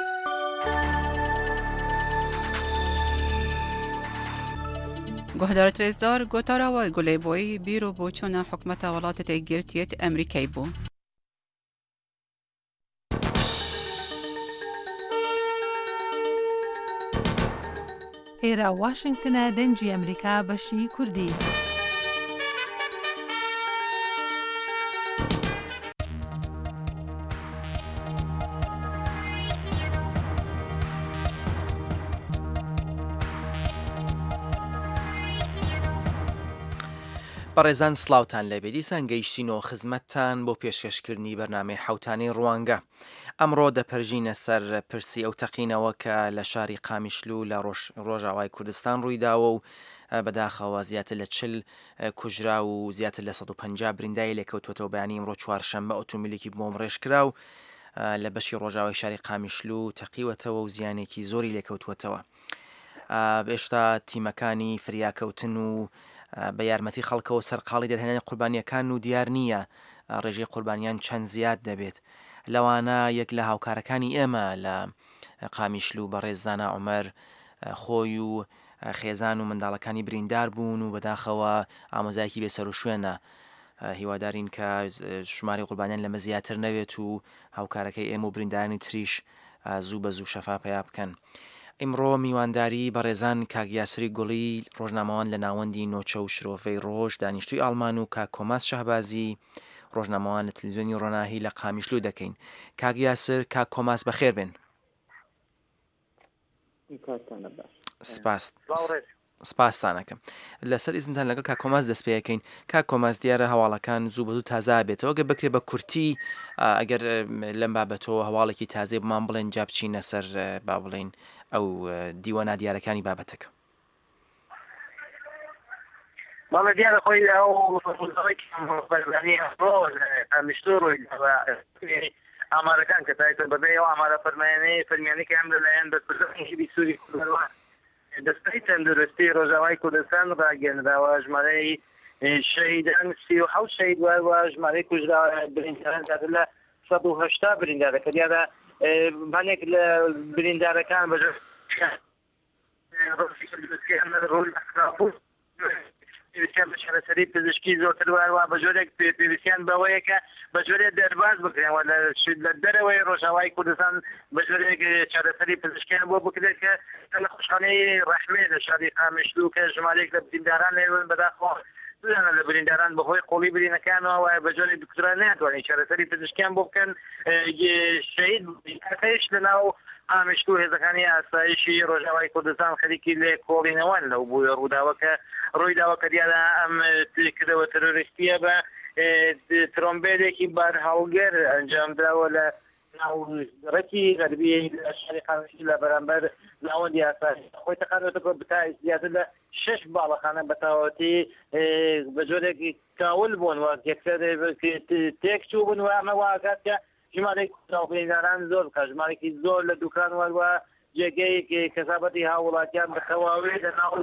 گۆهدار ترێزدار گۆتاراوە گولەیبۆی بیرۆ بۆ چۆنە حکومەتە وڵاتە تێگرتیێت ئەمریکای بوو. ئێرە واشنگتنە دەنجی ئەمریکا بەشی کوردی. بەڕێزان سلااوان لە بێدیسان گەیشتینەوە خزمەتتان بۆ پێشکەشکردنی بەرنامەی حوتانی ڕوانگە. ئەمڕۆ دەپەرژینە سەر پرسی ئەو تەقینەوە کە لە شاری قامیشلو لە ڕۆژاوای کوردستان ڕوویداوە و بەداخەوە زیاتر لە 40 کوژرا و زیاتر لە 150 بریندای لێکەوتوەتەوە بەیانی ئەمڕۆ چوارشەمبە ئۆتۆمبیلێکی بۆم ڕێژکرا و لە بەشی ڕۆژاوای شاری قامیشلو تەقیوەتەوە و زیانێکی زۆری لێکەوتوەتەوە. هێشتا تیمەکانی فریاکەوتن و بە یارمەتی خەڵکەوە سەرقاڵی دەرهێنانی قوربانیەکان و دیار نییە ڕێژەی قوربانیان چەند زیاد دەبێت. لەوانە یەک لە هاوکارەکانی ئێمە لە قامیشلو بەڕێزدانا عومەر خۆی و خێزان و منداڵەکانی بریندار بوون و بەداخەوە ئامۆزایەکی بێسەر و شوێنە. هیوادارین کە ژماری قوربانیان لەمە زیاتر نەوێت و هاوکارەکەی ئێمە و بریندارانی تریش زوو بە زوو شەفا پیا بکەن. ئیمڕۆ میوانداری بەڕێزان کاگیاسری گوڵی ڕۆژنامەوان لە ناوەندی نۆچە و شرۆڤەی ڕۆژ دانیشتوی ئاڵمان و کاک کۆماس شەهبازی ڕۆژنامەوان لە تەلەڤیزیۆنی ڕۆناهی لە قامیشلو دەکەین. کاگیاسر کاک کۆماس بەخێر بن. سپاسانەکەم. لەسەر ئیزنتان لەگەڵ کاک کۆماس دەست پێەکەین. کاک کۆماس دیارە هەواڵەکان زوو بە زوو تازا بێتەوە گە بکرێ بە کورتی ئەگەر لەم بابەتەوە هەواڵێکی تازێ بمان بڵێن جا بچینە سەر با بڵێن ئەو دیوەنا دیارەکانی بابەتەکە. بەڵێ دیارە خۆی ئەو بەرزانی ئەمشتۆ ڕۆی ئامارەکان کە تایتە بەبێ ئەو ئامارە فەرمایانەی فەرمیانەی ئەم لەلایەن بەرپرسەکانی سووری کوردەوە دەستەی تەندروستی ڕۆژاوای کوردستان ڕاگەنراوە ژمارەی شەهیدان 37 شەهید وایە ژمارەی کوژرا برینداران زیاتر لە 180 بریندارە کە دیارە هەنێک لە بریندارەکان بەژێر پێویستیان بە چارەسەری پزیشکی زۆرتر وایە بە جۆرێک پێویستیان بەوەیە کە بە جۆرێ دەرباز بکرێنەوە لە دەرەوەی ڕۆژاوای کوردستان بە جۆرێک چارەسەری پزیشکیان بۆ بکرێت کە لە خوشخانەی ڕەحمێ لە شاری قامشلو کە ژمارەیەک لە برینداران لێون بەداخۆ دوانە لە برینداران بەهۆی قۆڵی برینەکانەوە وایە بە جۆرێک دکتۆران ناتوانێت چارەسەری پزیشکیان بۆ بکەن شەهید کەسەیش لەناو ئامشتو هێزەکانی ئاسایشی ڕۆژاوای کوردستان خەریکی لێ کۆڵینەوەن لەو بووە ڕووداوە کە ڕووی داوە کە دیارە ئەم کردەوە تەرۆریستیە بە ترۆمبێلێکی بار هەڵگەر ئەنجام دراوە لە ناوڕەتی غەربی لە شاری قامشلو لە بەرامبەر ناوەندی ئاسایش خۆی تەقانەوە بتا زیاتر لە 6 باڵەخانە بەتاوەتی بە جۆرێکی کاول بوون و یەکسەر تێک چوو بوون و ئەمە واکات کە ژمارەی کوتاوبرینداران زۆر بکە ژمارێکی زۆر لە دوکان وەروە جێگەی کەسابەتی هاوڵاتیان بەخەواوی لە ناو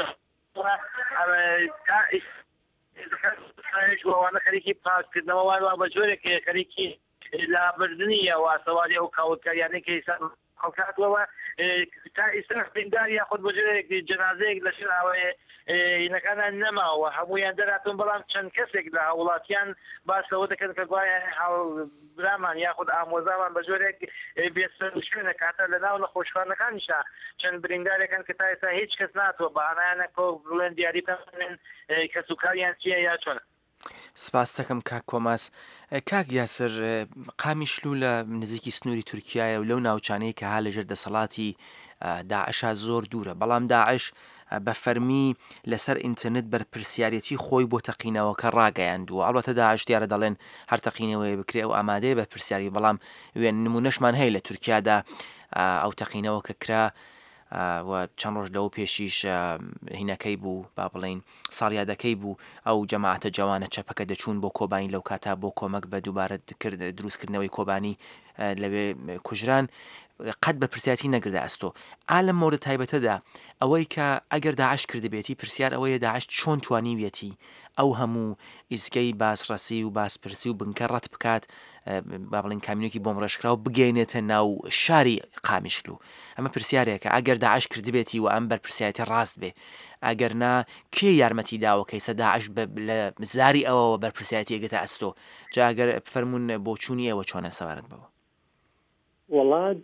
وانە خەریکی پاکردنەوە وانوا بە جۆرێک خەریکی لابردنی ئەوە سەواری ئەو کاوتکاریانەی کە خەڵکاتەوە تا ئێستا بریندار یاخود بە جۆرێک جەنازەیەک لە شراوەیە هینەکانە نەماوە هەمویان دەراتون بەڵام چەند کەسێک لە هاوڵاتیان باس لەوە دەکەن کە گوایە برامان یاخود ئامۆزامان بە جۆرێک بێسەرشوێنە کاتە لە ناو لە خۆشخانەکانیشا چەند بریندارێکن کە تا ئێستا هیچ کەس ناتوە بەهانایانە کۆ بڵێن دیاری بکەن کە سوکاریان چییە یا چۆنە. سپاس دەکەم کاک کۆماس. کاک یاسر قامیشلو لە نزیکی سنووری تورکیایە و لەو ناوچانەیە کە ها لەژێر دەسەڵاتی داعشا زۆر دوورە بەڵام داعش بە فەرمی لەسەر ئینترنت بەرپرسیارەتی خۆی بۆ تەقینەوەکە ڕاگەیاندووە. ئەڵبەتە داعش دیارە دەڵێن هەر تەقینەوەی بکرێ و ئامادەیە بە پرسیاری بەڵام وێن نمونەشمان هەیە لە تورکیادا ئەو تەقینەوە کە کرا و چەند ڕۆژ لەو پێشیش هینەکەی بوو با بڵین ساڵیادەکەی بوو ئەو جەماعەتە جوانە چەپەکە دەچوون بۆ کۆبانی لەو کاتا بۆ کۆمەک بە دووبارە دروستکردنەوەی کۆبانی لەوێ کوژران قەت بە پرسیاتی نەگردە ئەستۆ ئالم مۆرە تایبەتەدا ئەوەی کە ئەگەر داعش کردبێتی پرسیار ئەوەیە داعش چۆن توانیویەتی ئەو هەموو ئیسگەی باسڕەسی و باسپرسی و بنکە ڕەت بکات با بڵین کامینێکی بۆم ڕێژکرا و بگەینێتە ناو شاری قامیشلو. ئەمە پرسیارێکە ئەگەر داعش کردبێتی و ئەم بەرپرسیاتی ڕاست بێ ئەگەر نا کێ یارمەتی داوەکەی سە داعش لە زاری ئەوەوە بەرپرسیاتی ئەگەتە ئەستۆ جا ئەگەر فەرمونون بۆ چوونی ئەوە چۆنە سەوارت بەوە. وڵات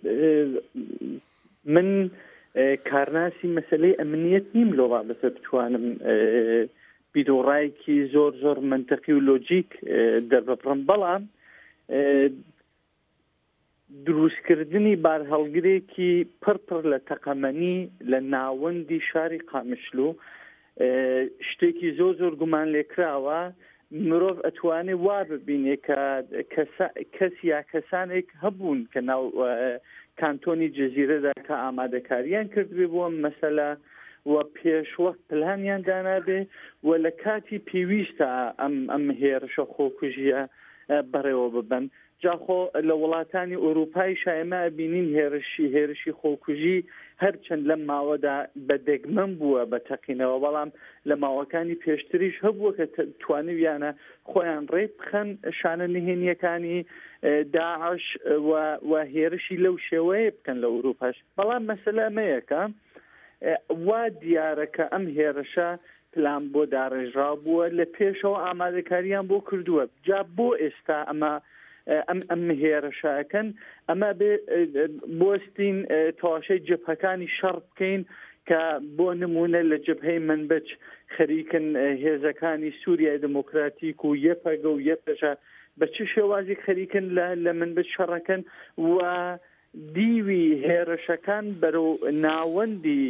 من کارناسی مەسلەی ئەمنیەت نیم لۆڵا بەسەر بتوانم بیدۆڕایەکی زۆر زۆر منتەقی و لۆجیک دەربڕم بەڵام دروستکردنی بارهەڵگرێکی پڕپڕ لە تەقەمەنی لە ناوەندی شاری قامیشلو شتێکی زۆر زۆر گومان لێکراوە مرۆڤ ئەتوانێ وا ببینێ کە کەس یا کەسانێک هەبوون کە ناو کانتۆنی جەزیرەدا کە ئامادەکاریان کردبێ بۆ مەسەلە و پێشوەخت پلانیان دانابێ و لە کاتی پێویستە ئەم هێرشە خۆکوژیە بەڕێوە ببن. جاخۆ لە وڵاتانی ئۆروپای شایمە بینین هێرشی خۆکوژی هەرچەند لەم ماوەدا بەدەگمەن بووە بە تەقینەوە بەڵام لە ماوەکانی پێشتریش هەبووە کە توانویانە خۆیان ڕێ بخەن شانە نهێنیەکانی داعش و هێرشی لەو شێوەیە بکەن لە ئەوروپاش. بەڵام مەسەلە ئەمەیەکە وا دیارەکە ئەم هێرشە پلان بۆ داڕێژرا بووە لە پێشەوە ئامادەکاریان بۆ کردووە. جا بۆ ئێستا ئەم هێرشەکەن ئەمە بۆستین تەواشەی جبهەکانی شەڕ بکەین کە بۆ نمونە لە جبهەی منبەج خەریکن هێزەکانی سووریای دموکراتیک و یەپەگە و یەپەشە بە چ شێوازی خەریکن لە منبەج شەڕەکەن و دیوی هێرشەکان بەرەو ناوەندی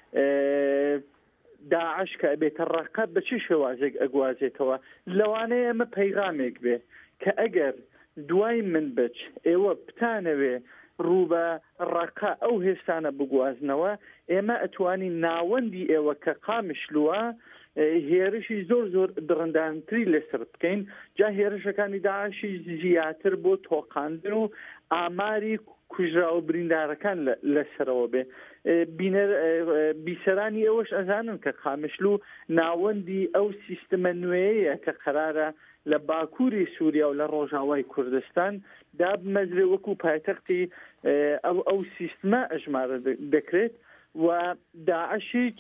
داعش کە بێتە ڕقەت بە چ شێوازێک ئەگوازێتەوە. لەوانەیە ئەمە پەیغامێک بێ کە ئەگەر دوای منبەج ئێوە بتانەوێ ڕوبە ڕقە ئەو هێستانە بگوازنەوە ئێمە ئەتوانی ناوەندی ئێوە کە قامیشلووە هێرشی زۆر زۆر درڕندانتری لەسەر بکەین. جا هێرشەکانی داعشی زیاتر بۆ تۆقاندن و ئاماری کوژرا و بریندارەکان لەسەرەوە بێ. بیسەرانی ئەوەش ئەزانن کە قامیشلو ناوەندی ئەو سیستەمە نوێیە کە قەرارە لە باکووری سووریا و لە ڕۆژاوای کوردستان دابمەزرێ وەکو پایتەختی ئەو سیستەمە ئەژمارە دەکرێت و داعشیچ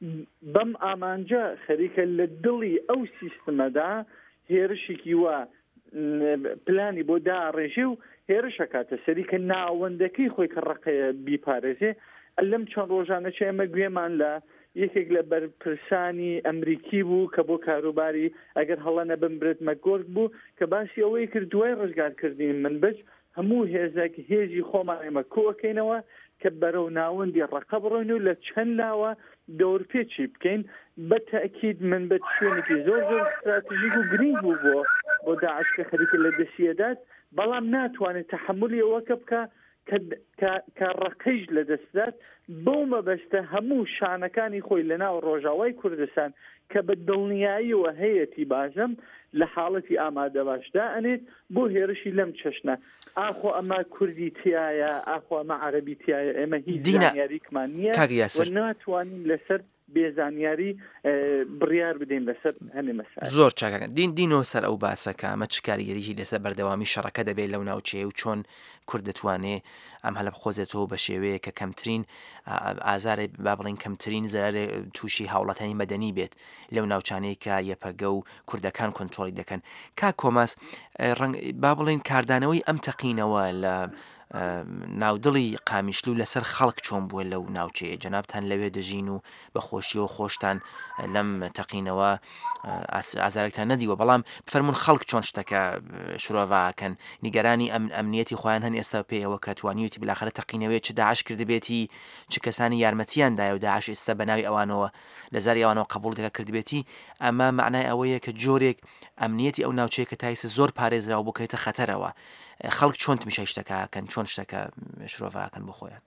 بەم ئامانجە خەریکە لە دڵی ئەو سیستمەدا هێرشێکی وە پلانی بۆ داڕێژێ و هێرشەکاتە سەریکە ناوەندەکەی خۆی کە ڕقەیە بیپارێزێ. لەم چەند ڕۆژانەچە ئێمە گوێمان لە یەکێک لە بەرپرسانی ئەمریکی بوو کە بۆ کاروباری ئەگەر هەڵە نەبم برێت مەگۆرگ بوو کە باسی ئەوەی کرد دوای ڕزگارکردنی منبەج هەموو هێزێک هێزی خۆمان ئێمە کۆکەینەوە کە بەرەو ناوەندی ڕقە بڕۆین و لە چەند لاوە دەورپێچی بکەین. بە تەئکید منبەج شوێنێکی زۆر زۆر استراتیژیک و گرنگ بوو بۆ داعش کە خەریکە لە دەسیەدات، بەڵام ناتوانێت تەحملی ئەوەکە بکە کە ڕقەیش لە دەستدات. بەو مەبەستە هەموو شانەکانی خۆی لە ناو ڕۆژاوای کوردستان کە بە دڵنیاییەوە هەیەی باشم لە حاڵەتی ئامادە باشدا ئەنێت بۆ هێرشی لەم چەشنە. ئاخۆ ئەمە کوردی تایە، ئاخۆ ئەمە عەرەبی تایە، ئێمە هیچ زانیاریکمان نییە و ناتوانین لەسەر بێزانیاری بڕیار بدەین لەسەر هەنێ مەسائل. زۆر چاکەکە دینەوە سەر ئەو باسەکە ئەمە چ کاریگەریی لەسەر بەردەوامی شەڕەکە دەبێت لەو ناوچەیە و چۆن کورد دەتوانێت ئەم هەلە بخۆزێتەوە بە شێوەیە کە کەمترین ئازارێ با بڵین کەمترین زەرارێ تووشی هاوڵاتانی مەدەنی بێت لەو ناوچانەیە کە یەپەگە و کوردەکان کۆنتترۆلی دەکەن. کۆماس با بڵین کاردانەوەی ئەم تەقینەوە لە ناودڵی قامیشلو لەسەر خەڵک چۆن بووە لەو ناوچەیە؟ جەنابتان لەوێ دەژین و بە خۆشیەوە خۆشتان لەم تەقینەوە ئازارێکتان نەدیوە، بەڵام بفەرمونون خەڵک چۆن شتەکە شرۆڤاکەن، نیگەرانی ئەمنیەتی خۆیان هەن ئێستا پێیەوە کە توانیوتی بلاخرە تەقینەوەی چ داعش کردبێتی چ کەسانی یارمەتیاندایە و داعش ئێستا بە ناوی ئەوانەوە لە زاری ئەوانەوە قبول دەکە کردبێتی، ئەمە معنای ئەوەیە کە جۆرێک ئەمنیەتی ئەو ناوچەیە کە تایسە زۆر پارێزراوە بکەیتە خەتەرەوە. خەڵک چۆن میشە شتەکەکەن، چۆن شتەکە شرۆڤاکەن بۆ خۆیان؟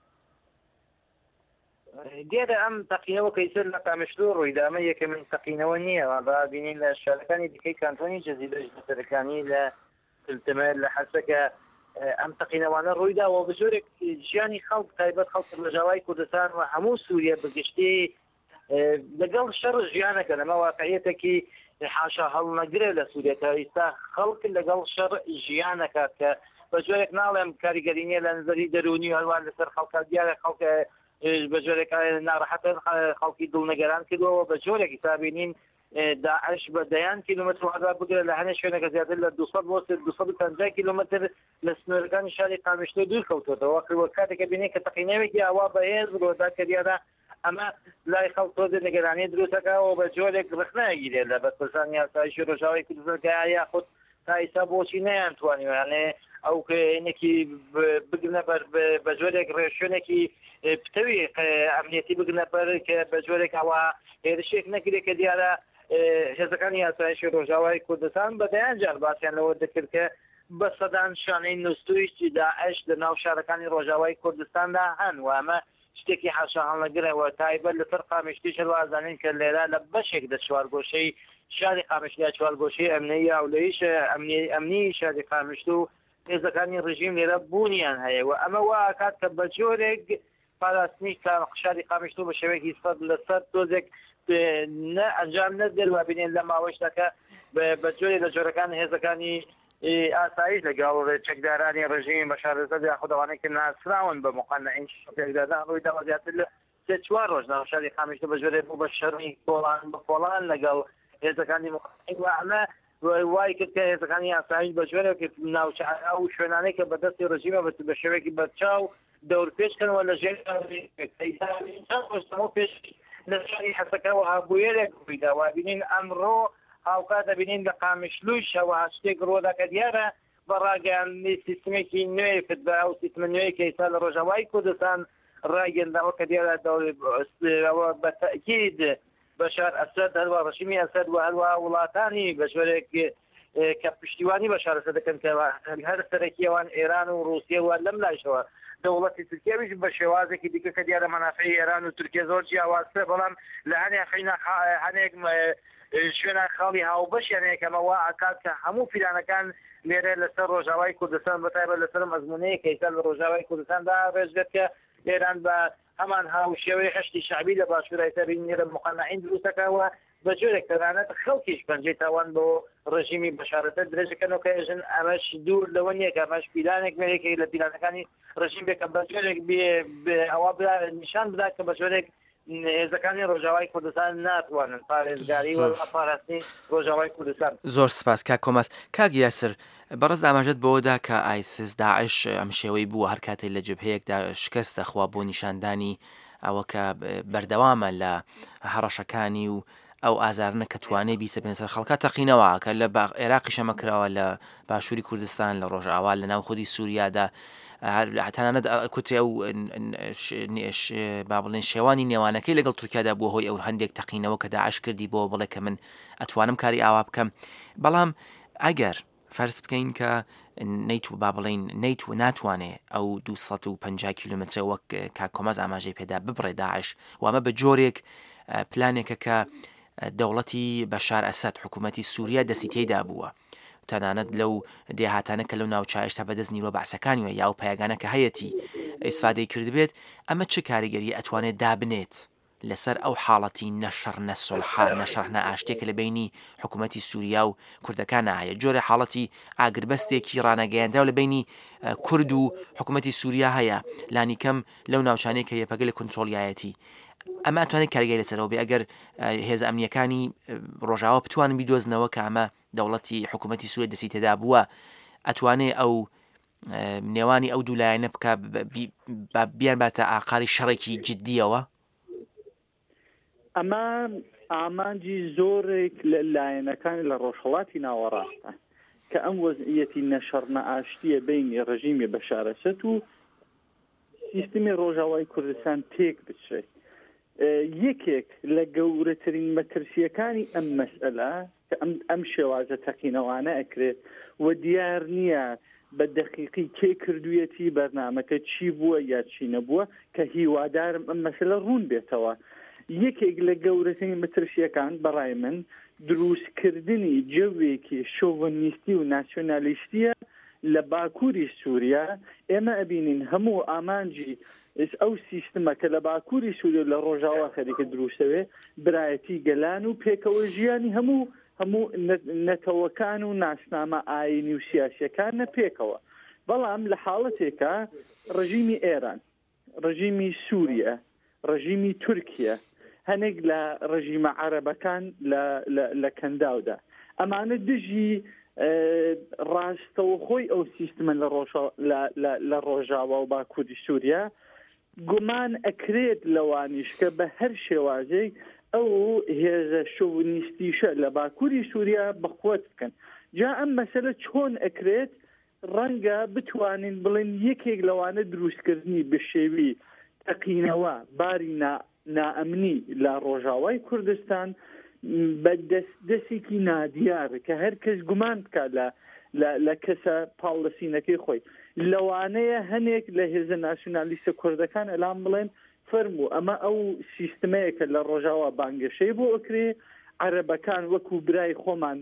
دیارە ئەم تەقینەوە کەیسەر لە قامشلو ڕوویدامە یەکەمین تەقینەوە نییە، بینین لە شارەکانی دیکەی کانتۆنی جەزیرە سەرەکانی لە تلتمەر لە حەسەکە ئەم تەقینەوانە ڕوویداوە بە جۆرێک ژیانی خەڵک تایبەت خەڵک لە ژاوای کوردستان و هەموو سووریا بەگشتی لەگەڵ شەڕ ژیانەکە لەمە واقعیەتێکی حاشا هەڵنەگرێ لە سووریا کە ئێستا خەڵک لەگەڵ شەڕ ژیانەکات کە بە جۆرێک ناڵێم کاریگەری نییە لە نظری دەرونی هەروان لەسەر خەڵکە دیارە خەڵک بە جۆرێک ناڕەحەتن خەڵکی دڵنەگەران کردەوە بە جۆرێکی تابینین داعش بە دەیان کیلومتر وحدا بگرێت لە هەنێ شوێنەکە زیاتر لە 250 کیلومتر لە سنوورەکانی شاری قامیشلو دوور کەوتۆتەوە کاتێکە بینێت کە تەقینەوەیەکی ئاوا بەهێز ڕۆدا کە دیارە ئەمە لای خەڵک تۆزێ نگەرانی دروستەکەەوە بە جۆرێک ڕخنایگیرێت لە بەرپرسانی یاسایشی ڕۆژاوای کوردستان یاخود تا ئێستا بۆچی نەیانتوانیوانێ ئەو کەینێکی بگنە بە جۆرێک ڕێشوێنێکی پتەوی ئەمنیەتی بگنە بەر کە بە جۆرێک ئەوە هێرشێک نەگرێت کە دیارە هێزەکانی یاسایشی ڕۆژاوای کوردستان بەدەیان جار باسییان لەوە دەکرد کە بە سەدان شانەی نووسویشتی داعش لە ناو شارەکانی ڕۆژاوای کوردستاندا هەن و ئەمە شتێکی حاشا هەڵنەگرەوە تایبەت لەسەر قامیشتی شەوازانین کە لێرە لە بەشێک لە چوارگۆشەی شاری قامیشتیا چوارگۆشەی ئەمنیە ئەولەیش ئەمنی شاری قامیشت و هێزەکانی ڕژیم لێرە بوونیان هەیە و ئەمە وا کات کە بە جۆرێک پاراستنی شاری قامیشت بە شێوەیەکی سەد لەسەر تۆزێک ئەنجام نەدەروا بینێن لە ماوەشتەکە بە جۆرێ لە جۆرەکان هێزەکانی ئاسایش لەگەڵ چەکدارانی ڕژیم بە شارەزەد یاخودەوانەی کە ناسراون بە مقانعین پێکدادان ڕوویداوە زیاتر لە 3-4 ڕۆژ ناو شاری قامیشت بە جۆرێ بوو بە شەڕی کۆڵان لەگەڵ هێزەکانی مقانعین و ئەمە وای کرد کە هێزەکانی ئاسایش بە جۆرێکی ناوچە ئەو شوێنانەی کە بەدەستی ڕژیمە بە شێوەیەکی بەرچاو دەور پێشکەنەوە لە ژێر پێش لە شاری حەسەکەەوە هابوویەرێک ڕوویداوە بینین ئەمڕۆ هاوکات دەبینین لە قامیشلووشەوە شتێک ڕۆداکە دیارە بەڕاگەیاندنی سیستمێکی نوێی فتبا و سیستمە نوێی کە ئێستا لە ڕۆژاوای کوردستان ڕاگەنداوە کە دیارە بە تەئکید بەشار ئەسەد هەروە ڕژیمی ئەسەد و هەروە وڵاتانی بە جۆرێک کە پشتیوانی بەشار ئەسەد دەکەن کە هەر سەرەکیەوان ئێران و رووسیەوە لەم لایشەوە دەوڵەتی تورکیاویش بە شێوازێکی دیکە کە دیارە مەنافعی ئێران و تورکیا زۆر جیاوازترە بەڵام لە هەنێک شوێنە خاڵی هاوبەشیان یەکەمەوە ئاکات کە هەموو پیرانەکان لێرە لەسەر ڕۆژاوای کوردستان بەتایبەت لەسەر مەزمونەیە کە ئێستا لە ڕۆژاوای کوردستاندا ڕێژدێت کە ئێران بە هەمان هاوشێوەی هەشتی شعبی لە باشوورای سەربینی لە مقانعین دروستەکەەوە بە جۆرێک تەنانەت خەڵکیش پەنجەی تاوان بۆ ڕژیمی بەشارەتە درێژەکەنەوە کە ئێژن ئەمەش دوور لەوە نییە کە ئەمەش پیلانێک مێرێکی لە پیلانەکانی ڕژیم بێکە بە جۆرێک ئەوە نیشان بدات کە بە جۆرێک هێزەکانی ڕۆژاوای کوردستان ناتوانن پارێزگاری و پاراستنی ڕۆژاوای کوردستان. زۆر سپاس کاک کۆماس. کاک یاسر بەڕێز ئاماژەت بەوەدا کە ئایسس داعش ئەم شێوەی بووە هەر کاتێک لە جبهەیەکدا شکست دەخوا بۆ نیشاندانی ئەوە کە بەردەوامە لە هەڕەشەکانی و ئەو ئازارنە کە توانێ بیسە پێنسەر خەڵکە تەقینەوە کە لە عێراقی شەمەکراوە لە باشووری کوردستان لە ڕۆژئاوا لە ناو خودی سووریادا تەنانەت کوتێ ئەو با بڵێن شێوانی نێوانەکەی لەگەڵ تورکیادا بووە هۆی ئەو هەندێک تەقینەوە کە داعش کردی بۆ بڵێ کە من ئەتوانم کاری ئاوا بکەم. بەڵام ئەگەر فەرز بکەین کە نەیتو با بڵێن نەیتو ناتوانێ ئەو 250 کیلومتر وەک کاک کۆماز ئاماژەی پێدا ببڕێ داعش وامە بە جۆرێک پلانێکە کە دەوڵەتی بەشار ئەسەد حکوومەتی سووریا دەستی تێیدا بووە تەنانەت لەو دێهاتانە کە لەو ناوچایشتا بەدەست نیرۆ بەعسەکانیوە یا و پایگانە کە هەیەی ئیسفادەی کردبێت ئەمە چه کاریگەری ئەتوانێت دابنێت لەسەر ئەو حاڵەتی نەشەڕ نەسڵحا نەشەڕ نەئاشتێکە لە بینی حکوومەتی سووریا و کوردەکانە هەیە جۆرە حاڵەتی ئاگربەستێکی ڕانەگەیاندرا لە بینی کورد و حکوومەتی سووریا هەیە لانیکەم لەو ناوچانەی کە یەپەگە لە کنترۆلیایەتی ئەمە ئەتوانێت کارگەی لەسەرەوە بێ ئەگەر هێز ئەمنیەکانی ڕۆژاوە بتوانن بیدۆزنەوە کە ئەمە دەوڵەتی حکوومەتی سووریا دەستی تێدا بووە ئەتوانێت ئەو نێوانی ئەو دوولایەنە بکە بیان باتە ئاقاری شەڕێکی جددیەوە. ئەمە ئامانجی زۆرێک لە لایەنەکانی لە ڕۆژهەڵاتی ناوەڕاستە کە ئەم وەزعیەتی نەشەڕ نەئاشتیە بینی ڕژیمی بەشار ئەسەد و سیستمی ڕۆژاوای کوردستان تێک بچێت. یەکێک لە گەورەترین مەترسیەکانی ئەم مەسئلە کە ئەم شێوازە تەقینەوانە ئەکرێت و دیار نییە بە دەقیقی کێ کردوویەتی بەرنامەکە چی بووە یا چی نەبووە کە هیوادارم ئەم مەسئلە ڕوون بێتەوە. یەکێک لە گەورەترین مەترسیەکان بەڕای من دروستکردنی جەوێکی شۆڤنیستی و ناسیۆنالیستیە لە باکووری سووریا. ئێمە ئەبینین هەموو ئامانجی ئەو سیستمە کە لە باکووری سووریا لە ڕۆژاوا خەریکە دروستەوێ برایەتی گەلان و پێکەوە ژیانی هەموو نەتەوەکان و ناسنامە ئاینی و سیاسیەکانە پێکەوە. بەڵام لە حاڵەتێکە ڕژیمی ئێران، ڕژیمی سووریا، ڕژیمی تورکیا، هەنێک لە ڕژیمە عەرەبەکان لە کەنداودا ئەمانە دژی ڕاستەوخۆی ئەو سیستمە لە ڕۆژاوا و باکووری سووریا گومان ئەکرێت لەوانیش کە بە هەر شێوازەی ئەو هێزە شۆڤنیستیشە لە باکووری سووریا بەخوت بکەن. جا ئەم مەسەلە چۆن ئەکرێت ڕەنگە بتوانین بڵێن یەکێک لەوانە دروستکردنی بشێوی تەقینەوە باری نائەمنی لە ڕۆژاوای کوردستان بە دەستێکی نادیار کە هەر کەس گومان بکە لە کەسە پاڵەسینەکەی خۆی لەوانەیە هەنێک لە هێزە ناسیۆنالیستە کوردەکان ئەلام بڵێن فەرموو ئەمە ئەو سیستمەیەکە لە ڕۆژاوا بانگەشەی بۆ ئەکرێ عەرەبەکان وەکو برای خۆمان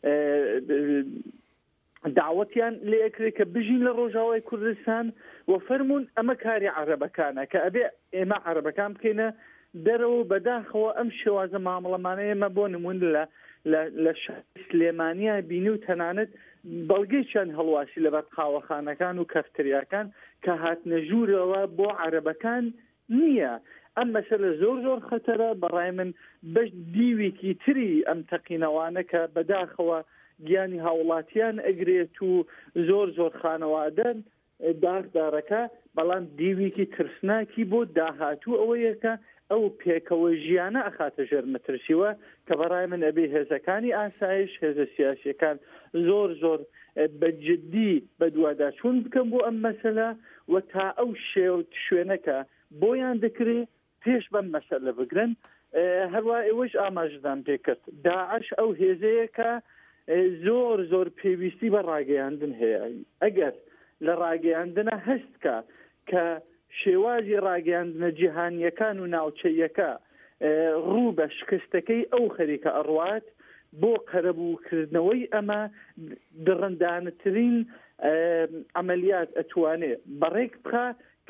داوەتیان لێ ئەکرێت کە بژین لە ڕۆژاوای کوردستان و فەرمونون ئەمە کاری عەرەبەکانە کە ئەبێ ئێمە عەرەبەکان بکەینە دەرەوە بەداخەوە ئەم شێوازە مامەڵەمانە ئێمە بۆ نمون لە سلێمانیا بینی و تەنانەت بەڵگەیشان هەڵواسی لەبەر قاوەخانەکان و کەفتریاکان کە هاتنە ژوورەوە بۆ عەرەبەکان نییە. ئەم مەسەلە زۆر خەتەرە بەڕای من بەش دیوێکی تری ئەم تەقینەوانە کە بەداخەوە گیانی هاوڵاتیان ئەگرێت و زۆر خانەوادەن داغدارەکە بەڵام دیوێکی ترسناکی بۆ داهاتوو ئەوەیە کە ئەو پێکەوە ژیانە ئەخاتە ژێر مەترسیوە کە بەڕای من ئەبێ هێزەکانی ئاسایش هێزە سیاسیەکان زۆر بەجددی بە دوواداچوون بکەم بۆ ئەم مەسەلە و تا ئەو شوێنەکە بۆیان دەکرێت پێش بەم مەسەلە بگرن. هەروە ئێوەش ئاماژدان پێکرد داعش ئەو هێزەیەکە زۆر پێویستی بە ڕاگەیاندن هەیە. ئەگەر لە ڕاگەیاندنە هەستکە کە شێوازی ڕاگەیاندنە جیهانیەکان و ناوچەیەکە ڕوو بە شکستەکەی ئەو خەریکە ئەڕوات بۆ قەرەبووکردنەوەی ئەمە درڕندانترین ئەمەلیات ئەتوانێت بەڕێک بخە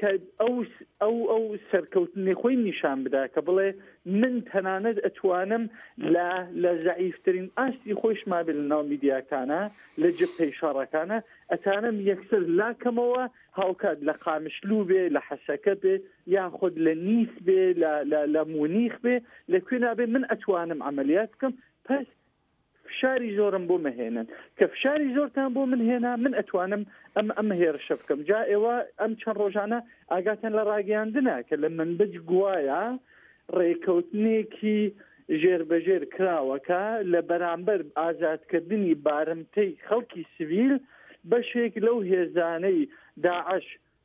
کە ئەو سەرکەوتنی خۆی نیشان بدا کە بڵێ من تەنانەت ئەتوانم لە زەعیفترین ئاستی خۆش مابێت لە ناو میدیاکانە لە جبهەی شەڕەکانە ئەتانم یەکسەر لاکەمەوە هاوکات لە قامشلوو بێ لە حەسەکە بێ یاخود لە نیس بێ لە مونیخ بێ لەکوێ نابێ من ئەتوانم عملیات بکەم پس فشاری زۆرم بۆ مەهێنن کە فشاری زۆرتان بۆ من هێنا من ئەتوانم ئەم هێرشە بکەم جا ئێوە ئەم چەند ڕۆژانە ئاگاتان لە ڕاگەیاندنە کە لە منبەج گوایە ڕێکەوتنێکی ژێربەژێر کراوەکە لە بەرامبەر ئازادکردنی بارمتەی خەڵکی سیڤیل بەشێک لەو هێزانەی داعش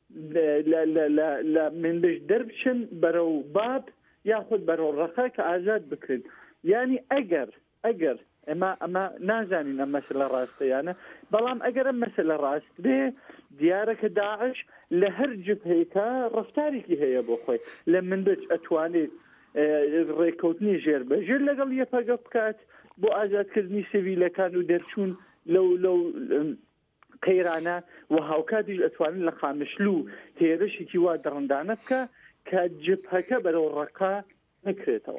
لە منبەج دەربچن بەرەو باب یاخود بەرەو ڕەخە کە ئازاد بکرن یعنی ئەگەر ئەمە نازانین ئەم مەسەلە ڕاستەیانە بەڵام ئەگەر ئەم مەسەلە ڕاست بێ دیارە کە داعش لە هەر جبهەیەکە ڕەفتارێکی هەیە بۆ خۆی لە منبەج ئەتوانێت ڕێکەوتنی ژێربەژێر لەگەڵ یەپەگە بکات بۆ ئازادکردنی سیڤیلەکان و دەرچوون لەو قەیرانە و هاوکاتیش ئەتوانن لە خامشلوو هێرشێکی وا دڕندانە بکە کە جبهەکە بەرەو ڕەقا نەکرێتەوە.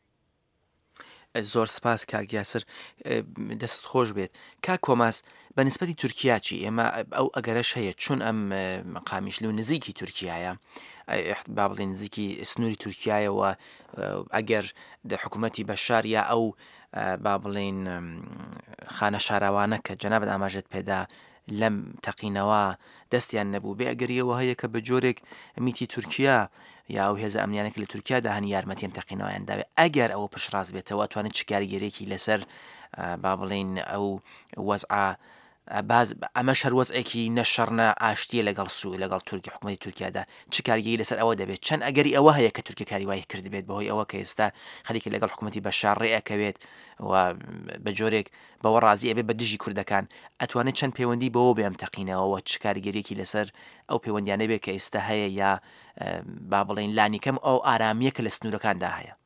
زۆر سپاس کاک یاسر دەست خۆش بێت کاک کۆماس بە نسبەتی تورکیاچی ئێمە ئەو ئەگەرەش هەیە چون ئەم قامیشلو نزیکی تورکایە با بڵێ نزیکی سنووری تورکایەوە ئەگەر حکوومەتی بەشار یا ئەو با بڵێن خانە شاراوانە کە جەنابەت ئاماژەت پێدا لەم تەقینەوە دەستیان نەبوو بێ ئەگەریەوە هەیە کە بە جۆرێک میتی تورکیا یا ئەو هێزە ئەمنیانێک لە تورکیادا هەنی یارمەتیم تەقینەوەیان داوێت ئەگەر ئەوە پشڕاست بێتەوە توانێت چ کاریگەرێکی لەسەر با بڵێن ئەو وەزعە ئەمە شەروەزێکی نەشەڕنە ئاشتیە لەگەڵ سوود لەگەڵ تورکی حکوومەتی تورکیادا چ کارگەری لەسەر ئەوە دەبێت چەند ئەگەری ئەوە هەیە کە تورکی کاری وای کرد بێت بەهۆی ئەوە کە ئێستا خەریکی لەگەڵ حکوومەتی بەشار ڕێەکەوێت و بە جۆرێک بەوە ڕازی ئەبێ بە دژی کوردەکان ئەتوانێت چەند پەیوەندی بەوە بێم تەقینەوە چ کارگەریەکی لەسەر ئەو پەیوەندیانە بێت کە ئێستا هەیە یا با بڵێن لانیکەم ئەو ئارامیە کە لە سنوورەکاندا هەیە.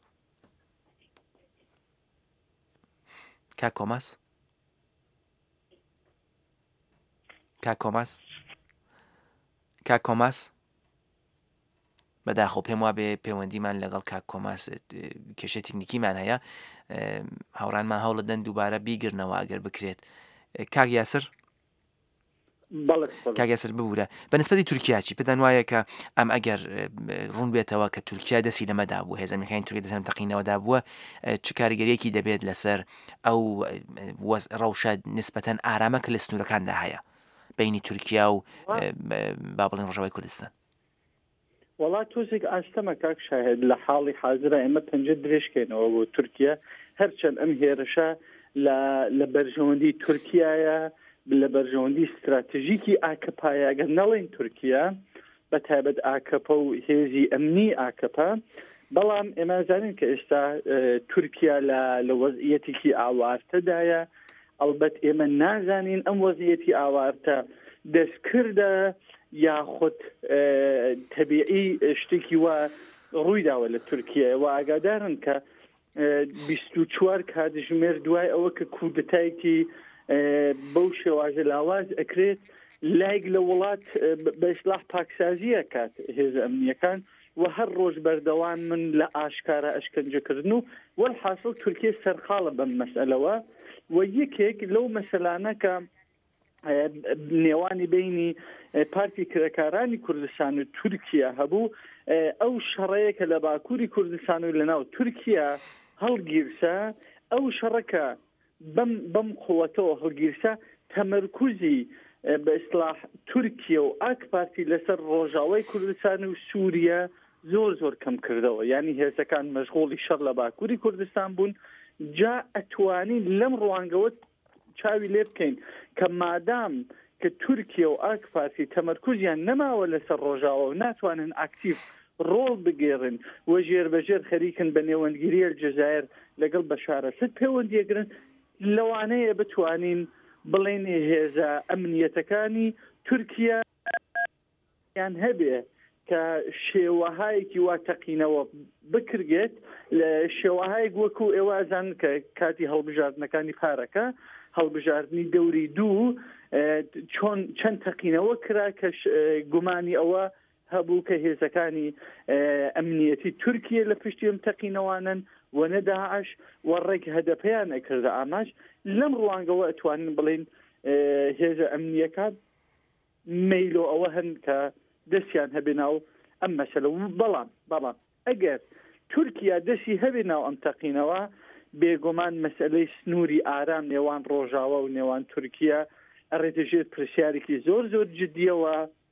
کاک کۆماس بەداخۆ پێم وا بێ پەیوەندیمان لەگەڵ کاک کۆماس کێشە تکنیکیمان هەیە هاوڕانمان هەوڵ دەن دووبارە بیگرنەوە ئەگەر بکرێت. کاک یاسر کاگەسر ببوورە بە نسبەتی تورکیاچی پێدان وایە کە ئەم ئەگەر ڕوون بێتەوە کە تورکیا دەستی لەمەدا بوو هێزەکانی تورکی دەسەم تەقینەوەدا بووە چ کاریگەریەکی دەبێت لەسەر ئەو ڕەوشە نسبەتەن ئارامە کە لە سنوورەکاندا هەیە بینی تورکیا و با بڵێن ڕۆژەوای کوردستان. وڵات تۆزێک ئاستەمە کاک شاهد لە حاڵی حاضرە ئێمە پەنجە درێژکەینەوە بۆ تورکیا هەرچەند ئەم هێرشە لە بەرژەوەندی تورکیایە لە بەرژەوەندی استراتژیکی ئاکپایە ئەگەر نەڵێن تورکیا بە تایبەت ئاکپە و هێزی ئەمنی ئاکپە بەڵام ئێمە زانین کە ئێستا تورکیا لە وەزعیەتێکی ئاوارتەدایە ئەلبەت ئێمە نازانین ئەم وەزعیەتی ئاوارتە دەستکردە یاخود تەبیعی شتێکی وە ڕوویداوە لە تورکیا و ئاگادارن کە 24 کاتژمێر دوای ئەوە کە کودتایەکی بەو شێواژە لاواز ئەکرێت لایک لە وڵات بە ئیسلاح پاکسازیە کات هێزە ئەمنیەکان و هەر ڕۆژ بەردەوام من لە ئاشکارە ئەشکەنجەکردن و وەڵحاصل تورکیە سەرخاڵە بەم مەسئلەوە و یەکێک لەو مەسەلانە کە نێوانی بینی پارتی کرێکارانی کوردستان و تورکیا هەبوو ئەو شەڕەیەکە لە باکووری کوردستان و لەناو تورکیا هەڵگیرسە ئەو شەڕەکە بەم قووەتەوە هەڵگیرسە تەمەرکوزی بە ئیسلاح تورکیا و ئاک پارتی لەسەر ڕۆژاوای کوردستان و سووریا زۆر کەم کردەوە یعنی هێزەکان مەشغوڵی شەڕ لە باکووری کوردستان بوون جا ئەتوانین لەم ڕوانگەوە چاوی لێ بکەین کە مادام کە تورکیا و ئاک پارتی تەمەرکوزیان نەماوە لەسەر ڕۆژاوە و ناتوانن ئاکتیف ڕۆڵ بگێڕن و ژێربەژێر خەریکن بە نێوەندگیری الجەزایر لەگەڵ بەشارە سەد پەیوەندیەگرن لەوانەیە بتوانین بڵێن هێزە ئەمنیەتەکانی تورکیا یان هەبێ کە شێوەهایەکی وا تەقینەوە بکرێت لە شێوەهایەک وەکو ئێوازان کە کاتی هەڵبژاردنەکانی پارەکە هەڵبژاردننی دەوری دوو چۆن چەند تەقینەوە کرا کە گومانی ئەوە هەبوو کە هێزەکانی ئەمنیەتی تورکیە لە پشتیم تەقینەوانن وەنە داعش و ڕێک هەدەپیان نەکردە ئاماش لەم ڕوانگەوە ئەتوانین بڵین هێزە ئەمنیەکان میلۆ ئەوە هەن کە دەستیان هەبێ ناو ئەم مەسەلە بەڵام ئەگەر تورکیا دەستی هەبێ ناو ئەم تەقینەوە بێگومان مەسئلەی سنووری ئارام نێوان ڕۆژاوە و نێوان تورکیا ئەڕێتەژێت پرسیارێکی زۆر جدیەوە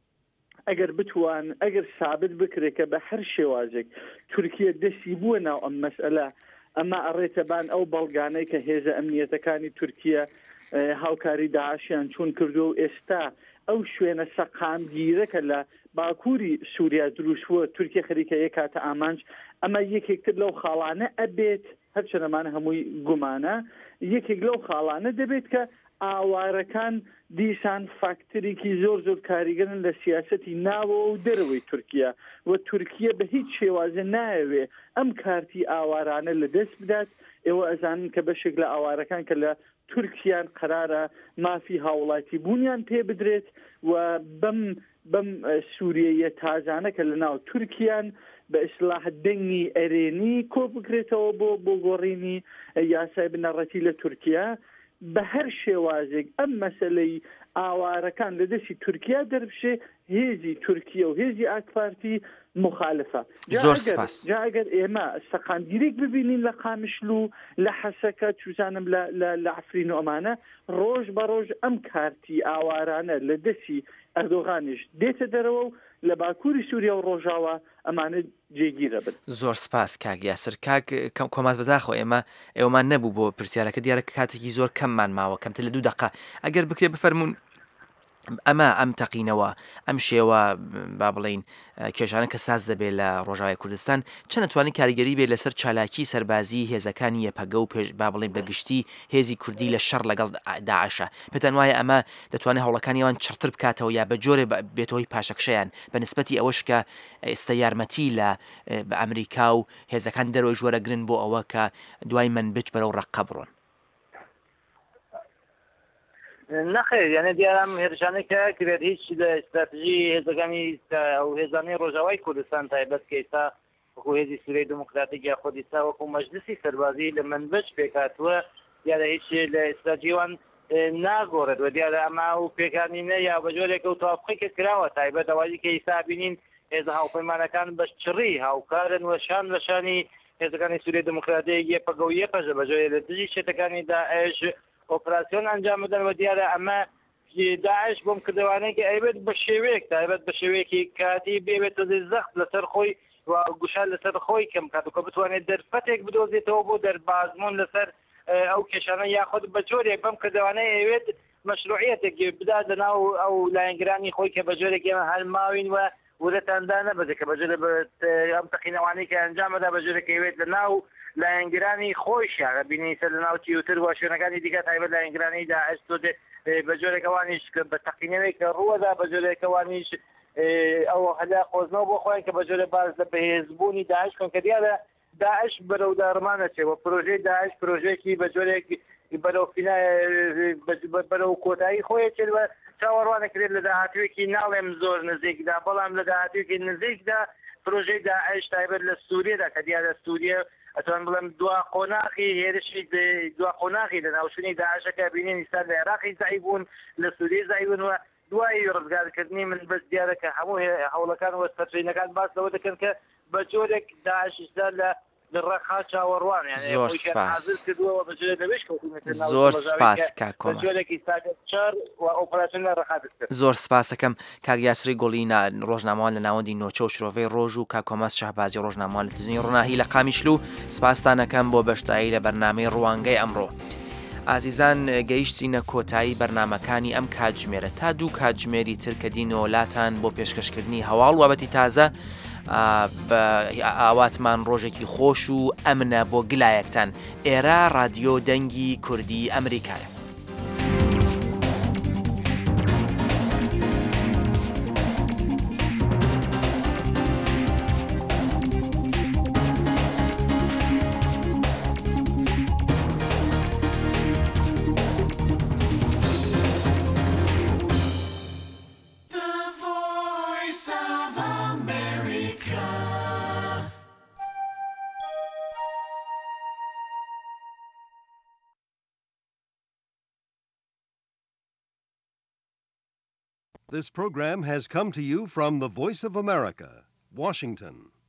ئەگەر ثابت بکرێت کە بە هەر شێوازێک تورکیا دەستی بووە ناو ئەم مەسئلە ئەمە ئەڕێتەبان ئەو بەڵگانەی کە هێزە ئەمنیەتەکانی تورکیا هاوکاری داعشیان چون کردو و ئێستا ئەو شوێنە سەقامگیرەکە لە باکووری سووریا دروستووە تورکیا خەریکە یەک کاتە ئامانج ئەمە یەکێکتر لەو خاڵانە ئەبێت هەرچەنەمان هەمووی گومانە یەکێک لەو خاڵانە دەبێت کە ئاوارەکان دیسان فاکتەرێکی زۆر کاریگەرن لە سیاسەتی ناوە و دەرەوەی تورکیا و تورکیا بە هیچ شێوازە نایەوێ ئەم کارتی ئاوارانە لە دەست بدات ئێوە ئەزانن کە بەشێک لە ئاوارەکان کە لە تورکیان قرارە مافی هاوڵاتی بوونیان پێ بدرێت و بەم سووریە تازانە کە لە ناو تورکیان بە ئیسلاح دەنگی ئەرێنی کۆ بکرێتەوە بۆ گۆڕینی یاسای بنەڕەتی لە تورکیا بە هەر شێوازێک ئەم مەسەلەی ئاوارەکان لە دەستی تورکیا دەربشێ هێزی تورکیا و هێزی ئاکپارتی مخالفە جا ئەگەر ئێمە سەقامگیرێک ببینین لە قامشلو لە حەسەکە چوزانم لە عفرین و ئەمانە ڕۆژ بە ڕۆژ ئەم کارتی ئاوارانە لە دەستی ئەردۆغانیش دێتە دەرەوە و لە باکووری سووریا و ڕۆژاوە ئەمانە جێگیرە بن. زۆر سپاس کاک یاسر کاک کۆماز بەداخۆ ئێوەمان نەبوو بۆ پرسیارەکە دیارە کاتێکی زۆر کەممان ماوە کەمتر لە 2 دقە ئەگەر بکرێ بفەرمونون ئەم تەقینەوە ئەم شێوە با بڵین کێشانە کە ساز دەبێت لە ڕۆژاوای کوردستان چەند نتوانین کاریگەری بێت لەسەر چالاکی سەربازی هێزەکانی یەپەگە و پێش با بڵین بەگشتی هێزی کوردی لە شەڕ لەگەڵ داعشە پێتان وایە ئەمە دەتوانێت هەوڵەکانیان چڕتر بکاتەوە یا بە جۆرێ بێتەوەی پاشەکشەیان بە نسبەتی ئەوەش کە ئێستا یارمەتی لە ئەمریکا و هێزەکان دەرەوەی ژوەرەگرن بۆ ئەوە کە دوای منبج بەرەو ڕەقە بڕۆن. نەخێر یانە دیارم هێرشانێکە کرێت هیچ لە استراتژی هێزەکانی ئەو هێزانەی ڕۆژاوای کوردستان تایبەت کە ئێستا وەکو هێزی سوورەی دموکراتیک یا خۆدیستا وەکو مەجلیسی سەربازی لە منبج پێکاتوە دیارە هیچ لە استراتژیوان ناگۆڕێت و دیارە ئەما و پێکانینە یا بە جۆرێکە و تاوافقێکە کراوە تایبەت ئەوازی کە ئێستا بینین هێزە هاوپەیمانەکان بە چڕی هاوکارن و شان بەشانی هێزەکانی سوورەی دموکراتیک یەپەگە و یەپەژە بە جۆرێ لە دژی شێتەکانی داعش ئۆپراسیۆن ئەنجام بدەن و دیارە ئەمە داعش بۆم کردوانەیە ئەیبێت بە شێوەیەک تایبەت بە شێوەیەکی کاتی بێبێت زەخت لەسەر خۆی و گوشان لەسەر خۆی کەم کاتوکە بتوانێت دەرفەتێک بدۆزێتەوە بۆ دەربازمون لەسەر ئەو کێشانە یاخود بە جۆرێک بەم کردوانەیە ئەوێت مەشروعیەتێک بدات لەناو ئەو لایەنگرانی خۆی کە بە جۆرێک ئێمە هەلماوین و ورەتاندا نەبێت کە بە جۆرە ئەم تەقینەوانەی کە ئەنجامەدا بە جۆرێک ئەوێت لەناو لایەنگرانی خۆشیان بینی سەر لەناو تیوتر و شوێنەکانی دیکە تایبەت لایەنگرانی داعش تۆ بە جۆرێکەوانیش بە تەقینەوەی کە ڕووەدا بە جۆرێکەوانیش ئەو هەلا خۆزنەوە بۆ خۆیان کە بە جۆرە باز لە بەهێزبوونی داعش کۆن کە دیارە داعش بەرەو دارمانەچێت و پرۆژەی داعش پرۆژێکی بە جۆرێک بەرەو کۆتایی خۆیەکێت و چاوەڕوانەکرێت لە داهاتوێکی ناڵێم زۆر نزیکدا بەڵام لە داهاتوێکی نزیکدا پرۆژەی داعش تایبەت لە سووریەدا کە دیارە سووریە ئەتوان بڵێم دوا قۆناغی هێرشی دوا قۆناغی لە ناوچوونی داعشەکە بینین ئێستا لە عێراقی زایی بوون لە سووریە زایی بوون و دوای ڕزگارکردنی من بەس دیارە کە هەموو هەوڵەکان و سەرچینەکان باس لەوە دەکەن کە بە جۆرێک داعش ئێستا لە ڕێخا چاوەڕوان زۆر سپاس زۆر سپاس کاکۆمەس زۆر سپاسەکەم کاک یاسری گۆڵی ڕۆژنامەوان لە ناوەندی نۆچە و شرۆڤەی ڕۆژ و کاکۆمەس شەهبازی ڕۆژنامەوان لە تلڤیزیۆنی ڕۆناهی لە قامیشلو سپاسدانەکەم بۆ بەشداری لە بەرنامەی ڕوانگەی ئەمڕۆ. ئازیزان گەیشتینە کۆتایی بەرنمەکانی ئەم کاتژمێرە تا 2 کاتژمێری تر کە دینەوە وڵاتان بۆ پێشکەشکردنی هەواڵ وابەتی تازە ئاواتمان ڕۆژێکی خۆش و ئەمنە بۆ گلایەکتان. ئێرە رادیۆ دەنگی کوردی ئەمریکایە. The voice of This program has come to you from the Voice of America, Washington.